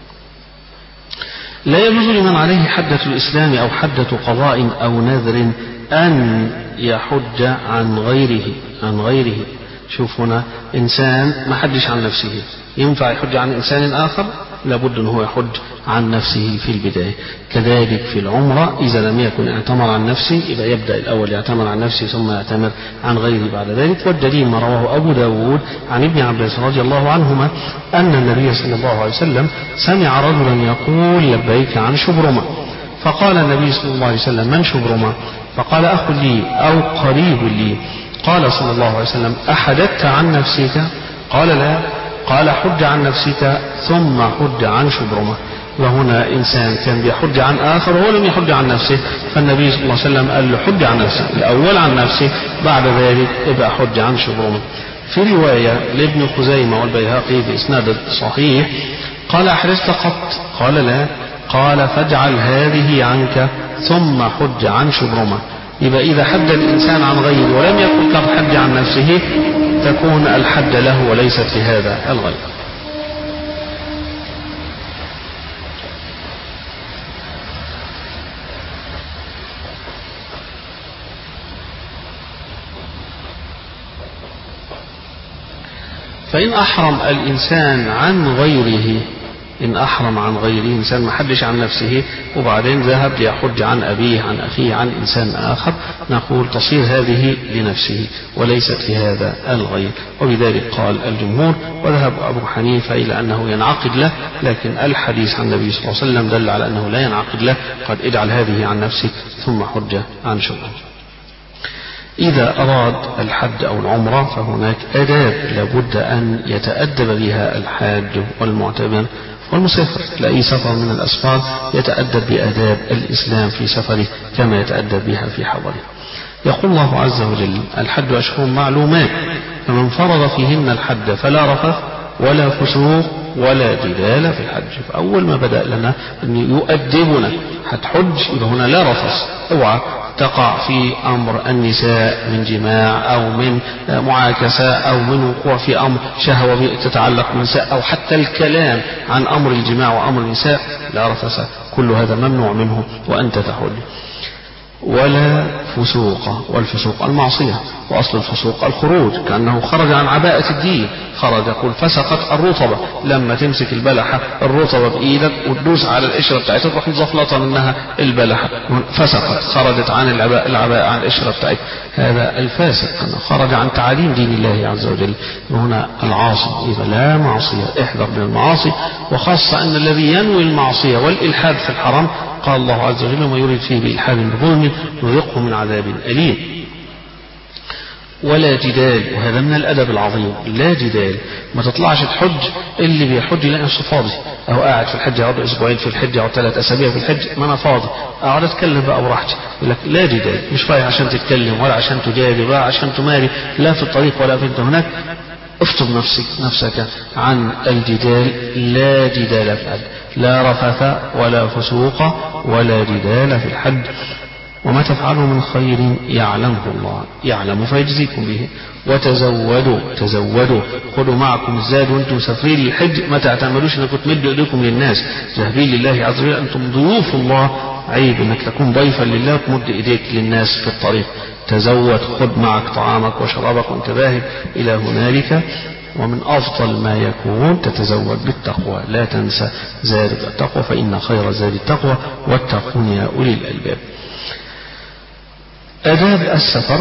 لا يجوز لمن عليه حدة الإسلام أو حدة قضاء أو نذر أن يحج عن غيره عن غيره شوف هنا إنسان ما حدش عن نفسه، ينفع يحج عن إنسان آخر؟ لابد أن هو يحج عن نفسه في البداية. كذلك في العمرة إذا لم يكن اعتمر عن نفسه يبقى يبدأ الأول يعتمر عن نفسه ثم يعتمر عن غيره بعد ذلك. والدليل ما رواه أبو داود عن ابن عباس رضي الله عنهما أن النبي صلى الله عليه وسلم سمع رجلا يقول لبيك عن شبرمة، فقال النبي صلى الله عليه وسلم من شبرمة؟ فقال أخ لي أو قريب لي. قال صلى الله عليه وسلم أحدثت عن نفسك؟ قال لا. قال حج عن نفسك ثم حج عن شبرمة. وهنا إنسان كان بيحج عن آخر وهو لم يحج عن نفسه، فالنبي صلى الله عليه وسلم قال له حج عن نفسك الأول عن نفسه، بعد ذلك ابقى حج عن شبرمة. في رواية لابن خزيمة والبيهقي بإسناد صحيح قال أحرزت قط؟ قال لا. قال فاجعل هذه عنك ثم حج عن شبرمة. يبقى إذا حج الإنسان عن غيره ولم يكن كالحج عن نفسه تكون الحج له وليست لهذا الغير. فإن أحرم الإنسان عن غيره، إن أحرم عن غيره إنسان ما حدش عن نفسه وبعدين ذهب ليحج عن أبيه عن أخيه عن إنسان آخر، نقول تصير هذه لنفسه وليست لهذا الغير. وبذلك قال الجمهور، وذهب أبو حنيفة إلى أنه ينعقد له، لكن الحديث عن النبي صلى الله عليه وسلم دل على أنه لا ينعقد له، قد اجعل هذه عن نفسك ثم حج عن شبهه. إذا أراد الحج أو العمرة فهناك آداب لابد أن يتأدب بها الحاج والمعتمر والمسافر. لأي سفر من الأسفار يتأدب بآداب الإسلام في سفره كما يتأدب بها في حضره. يقول الله عز وجل: الحج أشهر معلومات فمن فرض فيهن الحج فلا رفث ولا فسوق ولا جدال في الحج. فأول ما بدأ لنا أن يؤدبنا هتحج يبقى هنا لا رفث، اوعى تقع في أمر النساء من جماع أو من معاكسة أو من وقوع في أمر شهوة تتعلق بالنساء أو حتى الكلام عن أمر الجماع وأمر النساء، لا رفث، كل هذا ممنوع منه وأنت تحج. ولا فسوق، والفسوق المعصية، وأصل الفسوق الخروج، كأنه خرج عن عباءة الدين، خرج يقول فسقت الرطبة، لما تمسك البلحة الرطبة بإيدك وتدوس على القشرة بتاعتها تروح مزفلطة منها البلحة، فسقت، خرجت عن العباء العباء عن القشرة بتاعتها، هذا الفاسق خرج عن تعاليم دين الله عز وجل. وهنا العاصي، إذا لا معصية احذر من المعاصي، وخاصة أن الذي ينوي المعصية والإلحاد في الحرام قال الله عز وجل: وما يريد فيه بإلحاد بظلم نذقه من عذاب أليم. ولا جدال، وهذا من الأدب العظيم، لا جدال، ما تطلعش تحج اللي بيحج يلاقي نفسه فاضي، أو قاعد في الحج يقعد أسبوعين في الحج أو ثلاث أسابيع في الحج، ما أنا فاضي أقعد أتكلم بقى براحتي. يقول لك لا جدال، مش رايح عشان تتكلم ولا عشان تجادل ولا عشان تماري لا في الطريق ولا في هناك. افطر نفسك نفسك عن الجدال، لا جدال في الحج، لا رفث ولا فسوق ولا جدال في الحج. وما تفعلوا من خير يعلمه الله، يعلم فيجزيكم به. وتزودوا، تزودوا، خذوا معكم الزاد وانتم مسافرين للحج، ما تعتمدوش انكم تمدوا ايديكم للناس، ذاهبين لله عز وجل، انتم ضيوف الله، عيب انك تكون ضيفا لله وتمد ايديك للناس في الطريق. تزود، خذ معك طعامك وشرابك وانت ذاهب الى هنالك. ومن أفضل ما يكون تتزود بالتقوى، لا تنسى زاد التقوى، فإن خير زاد التقوى، واتقون يا أولي الألباب. آداب السفر.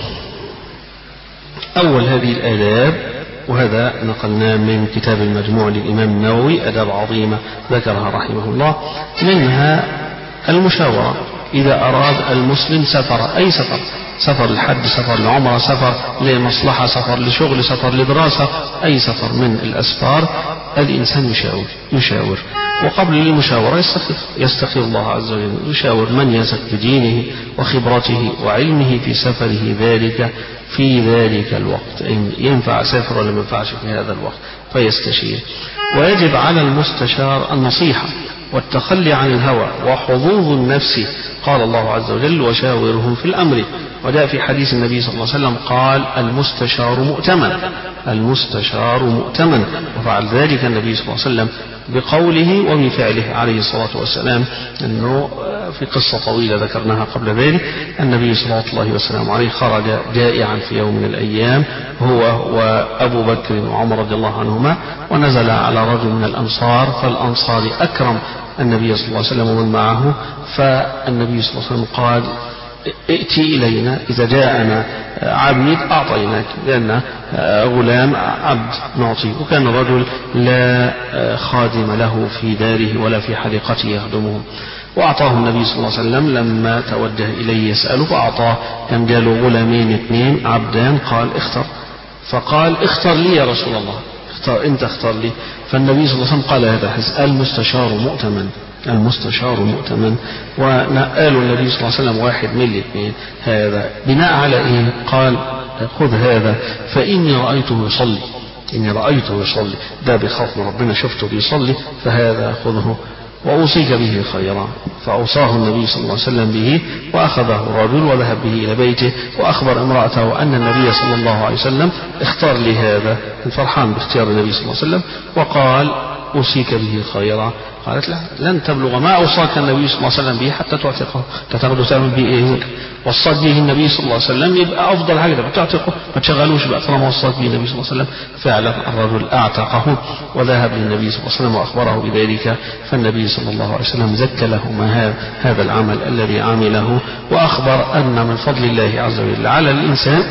أول هذه الآداب، وهذا نقلناه من كتاب المجموع للإمام النووي، آداب عظيمة ذكرها رحمه الله، منها المشاورة. إذا أراد المسلم سفر، أي سفر، سفر الحج، سفر العمرة، سفر لمصلحة، سفر لشغل، سفر لدراسة، أي سفر من الأسفار، الإنسان يشاور يشاور وقبل المشاورة يستخير يستخير الله عز وجل، يشاور من يثق بدينه وخبرته وعلمه في سفره ذلك في ذلك الوقت، إن ينفع سفر ولا ما ينفعش في هذا الوقت، فيستشير. ويجب على المستشار النصيحة والتخلي عن الهوى وحظوظ النفس. قال الله عز وجل: وشاورهم في الأمر. وجاء في حديث النبي صلى الله عليه وسلم قال: المستشار مؤتمن، المستشار مؤتمن. وفعل ذلك النبي صلى الله عليه وسلم بقوله وبفعله عليه الصلاة والسلام، أنه في قصة طويلة ذكرناها قبل ذلك، النبي صلى الله عليه وسلم عليه خرج جائعا في يوم من الأيام هو وأبو بكر وعمر رضي الله عنهما، ونزل على رجل من الأنصار، فالأنصار أكرم النبي صلى الله عليه وسلم ومن معه، فالنبي صلى الله عليه وسلم قال: ائتي إلينا، إذا جاءنا عبيد أعطيناك، لأن غلام عبد نعطيه. وكان الرجل لا خادم له في داره ولا في حديقته يخدمه، وأعطاه النبي صلى الله عليه وسلم لما توجه إليه يسأله، فأعطاه، كان جاله غلامين اثنين عبدان، قال: اختر. فقال: اختر لي يا رسول الله، اختار انت، اختار لي. فالنبي صلى الله عليه وسلم قال هذا حديث: المستشار مؤتمن، المستشار مؤتمن. وقالوا النبي صلى الله عليه وسلم واحد من الاثنين، هذا بناء على ايه؟ قال: خذ هذا فإني رأيته يصلي، إني رأيته يصلي، ده بخوف من ربنا شفته بيصلي، فهذا خذه وأوصيك به خيرا. فأوصاه النبي صلى الله عليه وسلم به، وأخذه الرجل وذهب به إلى بيته، وأخبر امرأته أن النبي صلى الله عليه وسلم اختار لي هذا، فرحان باختيار النبي صلى الله عليه وسلم، وقال أوصيك به خيرا. قالت لا، لن تبلغ ما أوصاك النبي صلى الله عليه وسلم به حتى تعتقه، تاخده تعمل به إيه؟ وصاك به النبي صلى الله عليه وسلم يبقى أفضل حاجة بتعتقه، ما تشغلوش بقى طالما وصاك به النبي صلى الله عليه وسلم. فعلا الرجل أعتقه وذهب للنبي صلى الله عليه وسلم وأخبره بذلك، فالنبي صلى الله عليه وسلم زكى له ما هذا العمل الذي عمله، وأخبر أن من فضل الله عز وجل على الإنسان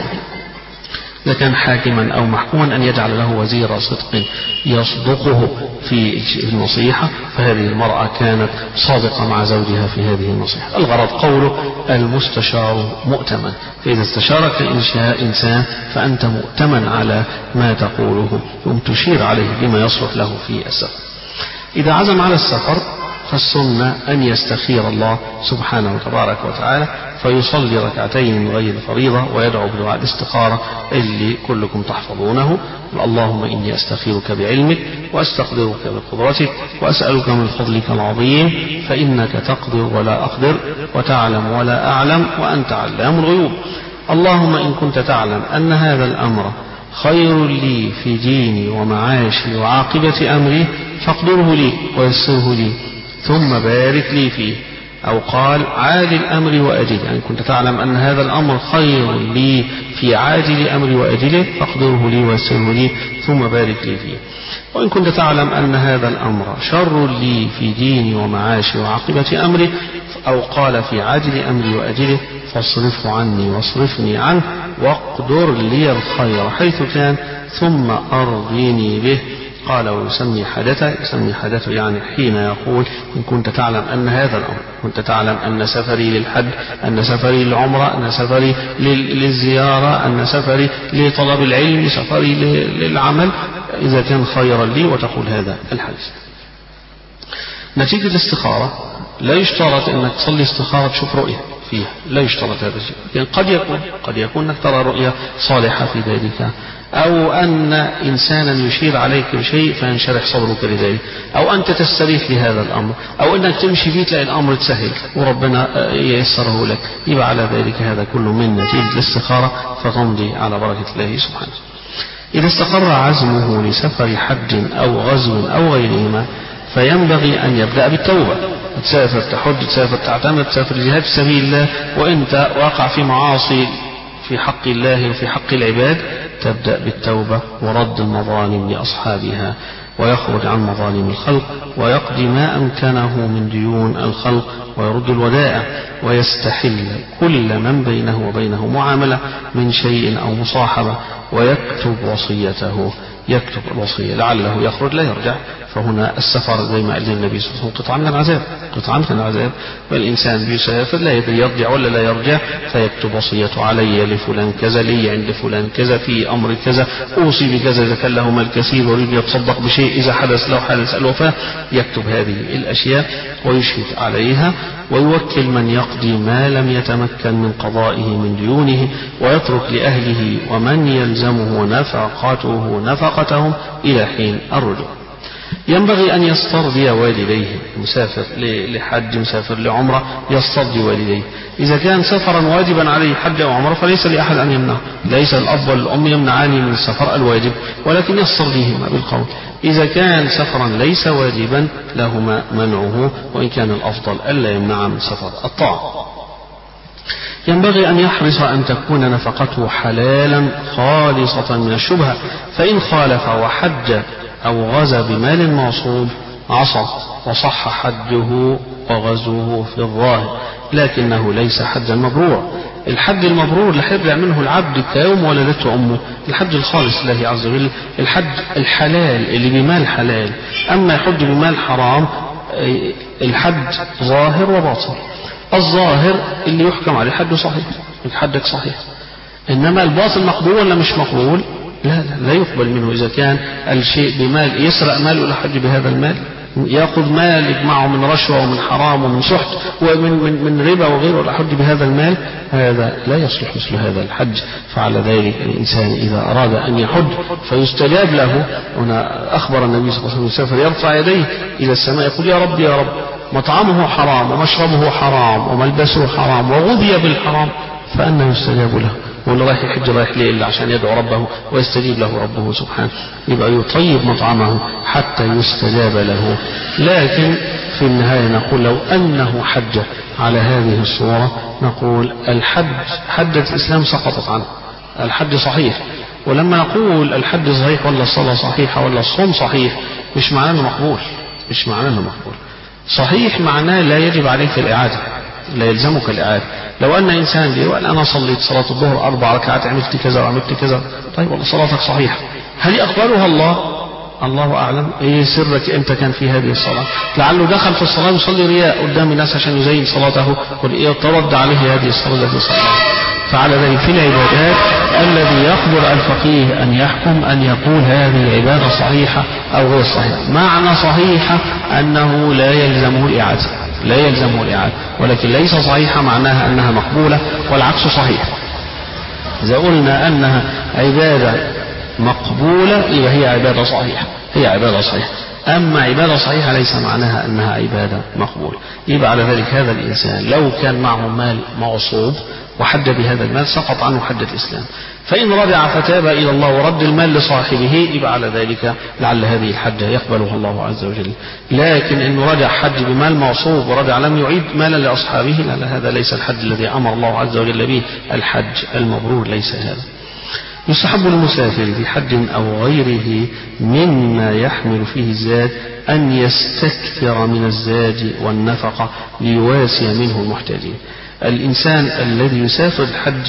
إذا كان حاكما أو محكوما أن يجعل له وزير صدق يصدقه في النصيحة، فهذه المرأة كانت صادقة مع زوجها في هذه النصيحة. الغرض قوله المستشار مؤتمن، فإذا استشارك إنسان فأنت مؤتمن على ما تقوله، ثم تشير عليه بما يصلح له في السفر. إذا عزم على السفر فالسنة أن يستخير الله سبحانه تبارك وتعالى، فيصلي ركعتين من غير فريضة ويدعو بدعاء الاستخارة اللي كلكم تحفظونه: اللهم إني أستخيرك بعلمك وأستقدرك بقدرتك وأسألك من فضلك العظيم فإنك تقدر ولا أقدر وتعلم ولا أعلم وأنت علام الغيوب. اللهم إن كنت تعلم أن هذا الأمر خير لي في ديني ومعاشي وعاقبة أمري فاقدره لي ويسره لي ثم بارك لي فيه. أو قال عاجل أمري وأجله، يعني كنت تعلم أن هذا الأمر خير لي في عاجل أمري وأجله فاقدره لي ويسره لي ثم بارك لي فيه. وإن كنت تعلم أن هذا الأمر شر لي في ديني ومعاشي وعاقبة أمري، أو قال في عاجل أمري وأجله فاصرفه عني واصرفني عنه واقدر لي الخير حيث كان ثم أرضيني به. قال ويسمي حدثه، يسمي حدثه يعني حين يقول إن كنت تعلم أن هذا الأمر، كنت تعلم أن سفري للحج، أن سفري للعمرة، أن سفري للزيارة، أن سفري لطلب العلم، سفري للعمل، إذا كان خيرا لي، وتقول هذا الحديث. نتيجة الاستخارة لا يشترط أنك تصلي استخارة تشوف رؤية فيها، لا يشترط هذا الشيء، يعني قد يكون قد يكون أنك ترى رؤية صالحة في ذلك، أو أن إنسانا يشير عليك بشيء فينشرح صدرك لذلك، أو أنت تستريح لهذا الأمر، أو أنك تمشي فيه تلاقي الأمر تسهل وربنا ييسره لك، يبقى على ذلك هذا كله من نتيجة الاستخارة، فتمضي على بركة الله سبحانه. إذا استقر عزمه لسفر حج أو غزو أو غيرهما فينبغي أن يبدأ بالتوبة. تسافر تحج، تسافر تعتمر، تسافر جهاد في سبيل الله وأنت واقع في معاصي في حق الله وفي حق العباد، تبدأ بالتوبة ورد المظالم لأصحابها، ويخرج عن مظالم الخلق ويقضي ما أمكنه من ديون الخلق ويرد الودائع، ويستحل كل من بينه وبينه معاملة من شيء أو مصاحبة، ويكتب وصيته، يكتب الوصية لعله يخرج لا يرجع. فهنا السفر زي ما قال النبي صلى الله عليه وسلم قطعا من العذاب، قطعا من العذاب، والإنسان بيسافر لا يدري يرجع ولا لا يرجع، فيكتب وصيته علي لفلان كذا، لي عند فلان كذا، في أمر كذا، أوصي بكذا إذا كان له مال كثير ويريد يتصدق بشيء، إذا حدث له حادث الوفاة يكتب هذه الأشياء ويشهد عليها، ويوكل من يقضي ما لم يتمكن من قضائه من ديونه، ويترك لأهله ومن يلزمه نفقته نفقتهم إلى حين الرجوع. ينبغي أن يسترضي والديه، مسافر لحج مسافر لعمرة يسترضي والديه. إذا كان سفرا واجبا عليه حج أو عمرة فليس لأحد أن يمنعه، ليس الأب والأم يمنعاني من السفر الواجب، ولكن يسترضيهما بالقول. إذا كان سفرا ليس واجبا لهما منعه، وإن كان الأفضل ألا يمنع من سفر الطاعة. ينبغي أن يحرص أن تكون نفقته حلالا خالصة من الشبهة، فإن خالف وحج أو غزا بمال معصوب عصى وصح حجه وغزوه في الظاهر، لكنه ليس حجا مبرور. الحج المبرور اللي هيرجع منه العبد كيوم ولدته أمه، الحج الخالص لله عز وجل، الحج الحلال اللي بمال حلال. أما يحج بمال حرام الحج ظاهر وباطن. الظاهر اللي يحكم عليه حج صحيح، حجك صحيح، إنما الباطن مقبول ولا مش مقبول؟ لا لا, لا يقبل منه. إذا كان الشيء بمال يسرق مال ولا حج بهذا المال يأخذ مال يجمعه من رشوة ومن حرام ومن سحت ومن من, من ربا وغيره والحج بهذا المال، هذا لا يصلح مثل هذا الحج. فعلى ذلك الإنسان إذا أراد أن يحج فيستجاب له. هنا أخبر النبي صلى الله عليه وسلم يسافر يرفع يديه إلى السماء يقول يا رب يا رب مطعمه حرام ومشربه حرام وملبسه حرام وغذي بالحرام فأنه يستجاب له. واللي رايح يحج رايح ليه إلا عشان يدعو ربه ويستجيب له ربه سبحانه، يبقى يطيب مطعمه حتى يستجاب له. لكن في النهاية نقول لو أنه حج على هذه الصورة نقول الحج حج الإسلام سقطت عنه، الحج صحيح. ولما نقول الحج صحيح ولا الصلاة صحيحة ولا الصوم صحيح مش معناه انه مقبول، مش معناه انه مقبول. صحيح معناه لا يجب عليك الإعادة، لا يلزمك الإعادة. لو أن إنسان لي وقال أنا صليت صلاة الظهر أربع ركعات عملت كذا وعملت كذا، طيب والله صلاتك صحيحة، هل يقبلها الله؟ الله أعلم. إيه سرك أنت كان في هذه الصلاة؟ لعله دخل في الصلاة يصلي رياء قدام الناس عشان يزين صلاته ويترد عليه هذه الصلاة التي صلاها. فعلى ذلك في العبادات الذي يقدر الفقيه أن يحكم أن يقول هذه العبادة صحيحة أو غير صحيحة. معنى صحيحة أنه لا يلزمه الإعادة، لا يلزمه الإعادة، ولكن ليس صحيحة معناها أنها مقبولة والعكس صحيح. إذا قلنا أنها عبادة مقبولة يبقى هي عبادة صحيحة، هي عبادة صحيحة. أما عبادة صحيحة ليس معناها أنها عبادة مقبولة. يبقى على ذلك هذا الإنسان لو كان معه مال مغصوب وحج بهذا المال سقط عنه حج الإسلام، فإن رجع فتاب إلى الله ورد المال لصاحبه يبقى على ذلك لعل هذه الحجة يقبلها الله عز وجل. لكن إنه رجع حج بمال مغصوب ورجع لم يعيد مالا لأصحابه، لا، هذا ليس الحج الذي أمر الله عز وجل به، الحج المبرور ليس هذا. يستحب للمسافر في حج أو غيره مما يحمل فيه الزاد أن يستكثر من الزاد والنفقة ليواسي منه المحتاجين. الإنسان الذي يسافر الحج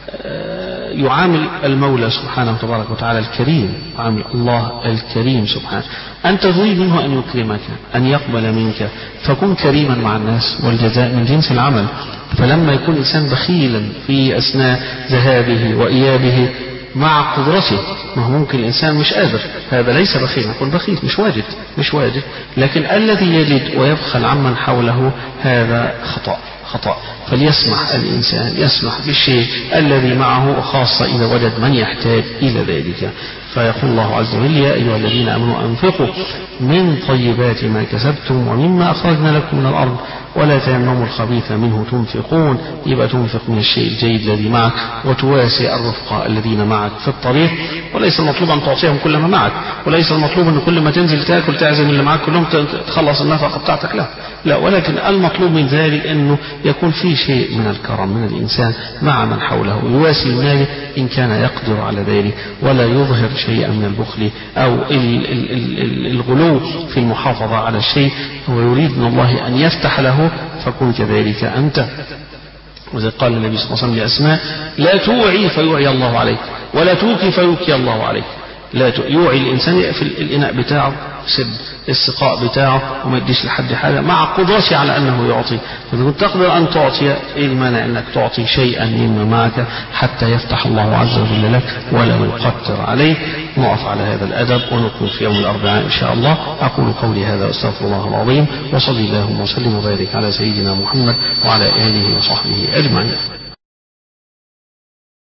يعامل المولى سبحانه وتبارك وتعالى الكريم، يعامل الله الكريم سبحانه. أنت تريد منه أن يكرمك أن يقبل منك فكن كريما مع الناس، والجزاء من جنس العمل. فلما يكون إنسان بخيلا في أثناء ذهابه وإيابه مع قدرته، ما هو ممكن الإنسان مش قادر، هذا ليس بخيل، يكون بخيل مش واجد مش واجد لكن الذي يجد ويبخل عمن حوله هذا خطأ خطأ. فليسمح الإنسان يسمح بالشيء الذي معه، خاصة إذا وجد من يحتاج إلى ذلك. فيقول الله عز وجل يا أيها الذين آمنوا أنفقوا من طيبات ما كسبتم ومما أخرجنا لكم من الأرض ولا تيمموا الخبيث منه تنفقون. يبقى تنفق من الشيء الجيد الذي معك وتواسي الرفقاء الذين معك في الطريق. وليس المطلوب أن تعطيهم كل ما معك، وليس المطلوب أن كل ما تنزل تأكل تعزم اللي معك كلهم تخلص النفقة بتاعتك، لا لا ولكن المطلوب من ذلك أنه يكون في شيء من الكرم من الإنسان مع من حوله، يواسي ماله إن كان يقدر على ذلك، ولا يظهر شيئا من البخل أو الغلو في المحافظة على الشيء. هو يريد من الله أن يفتح له فكن كذلك أنت. وإذا قال النبي صلى الله عليه وسلم لأسماء لا توعي فيوعي الله عليك ولا توكي فيوكي الله عليك. لا يوعي الإنسان يقفل الإناء بتاعه سد السقاء بتاعه وما يديش لحد حاجة مع قدرته على أنه يعطي. فإذا كنت تقدر أن تعطي إيه المانع أنك تعطي شيئا مما معك حتى يفتح الله عز وجل لك ولا يقدر عليك. نقف على هذا الأدب ونكمل في يوم الأربعاء إن شاء الله. أقول قولي هذا واستغفر الله العظيم، وصلي اللهم وسلم وبارك على سيدنا محمد وعلى آله وصحبه أجمعين.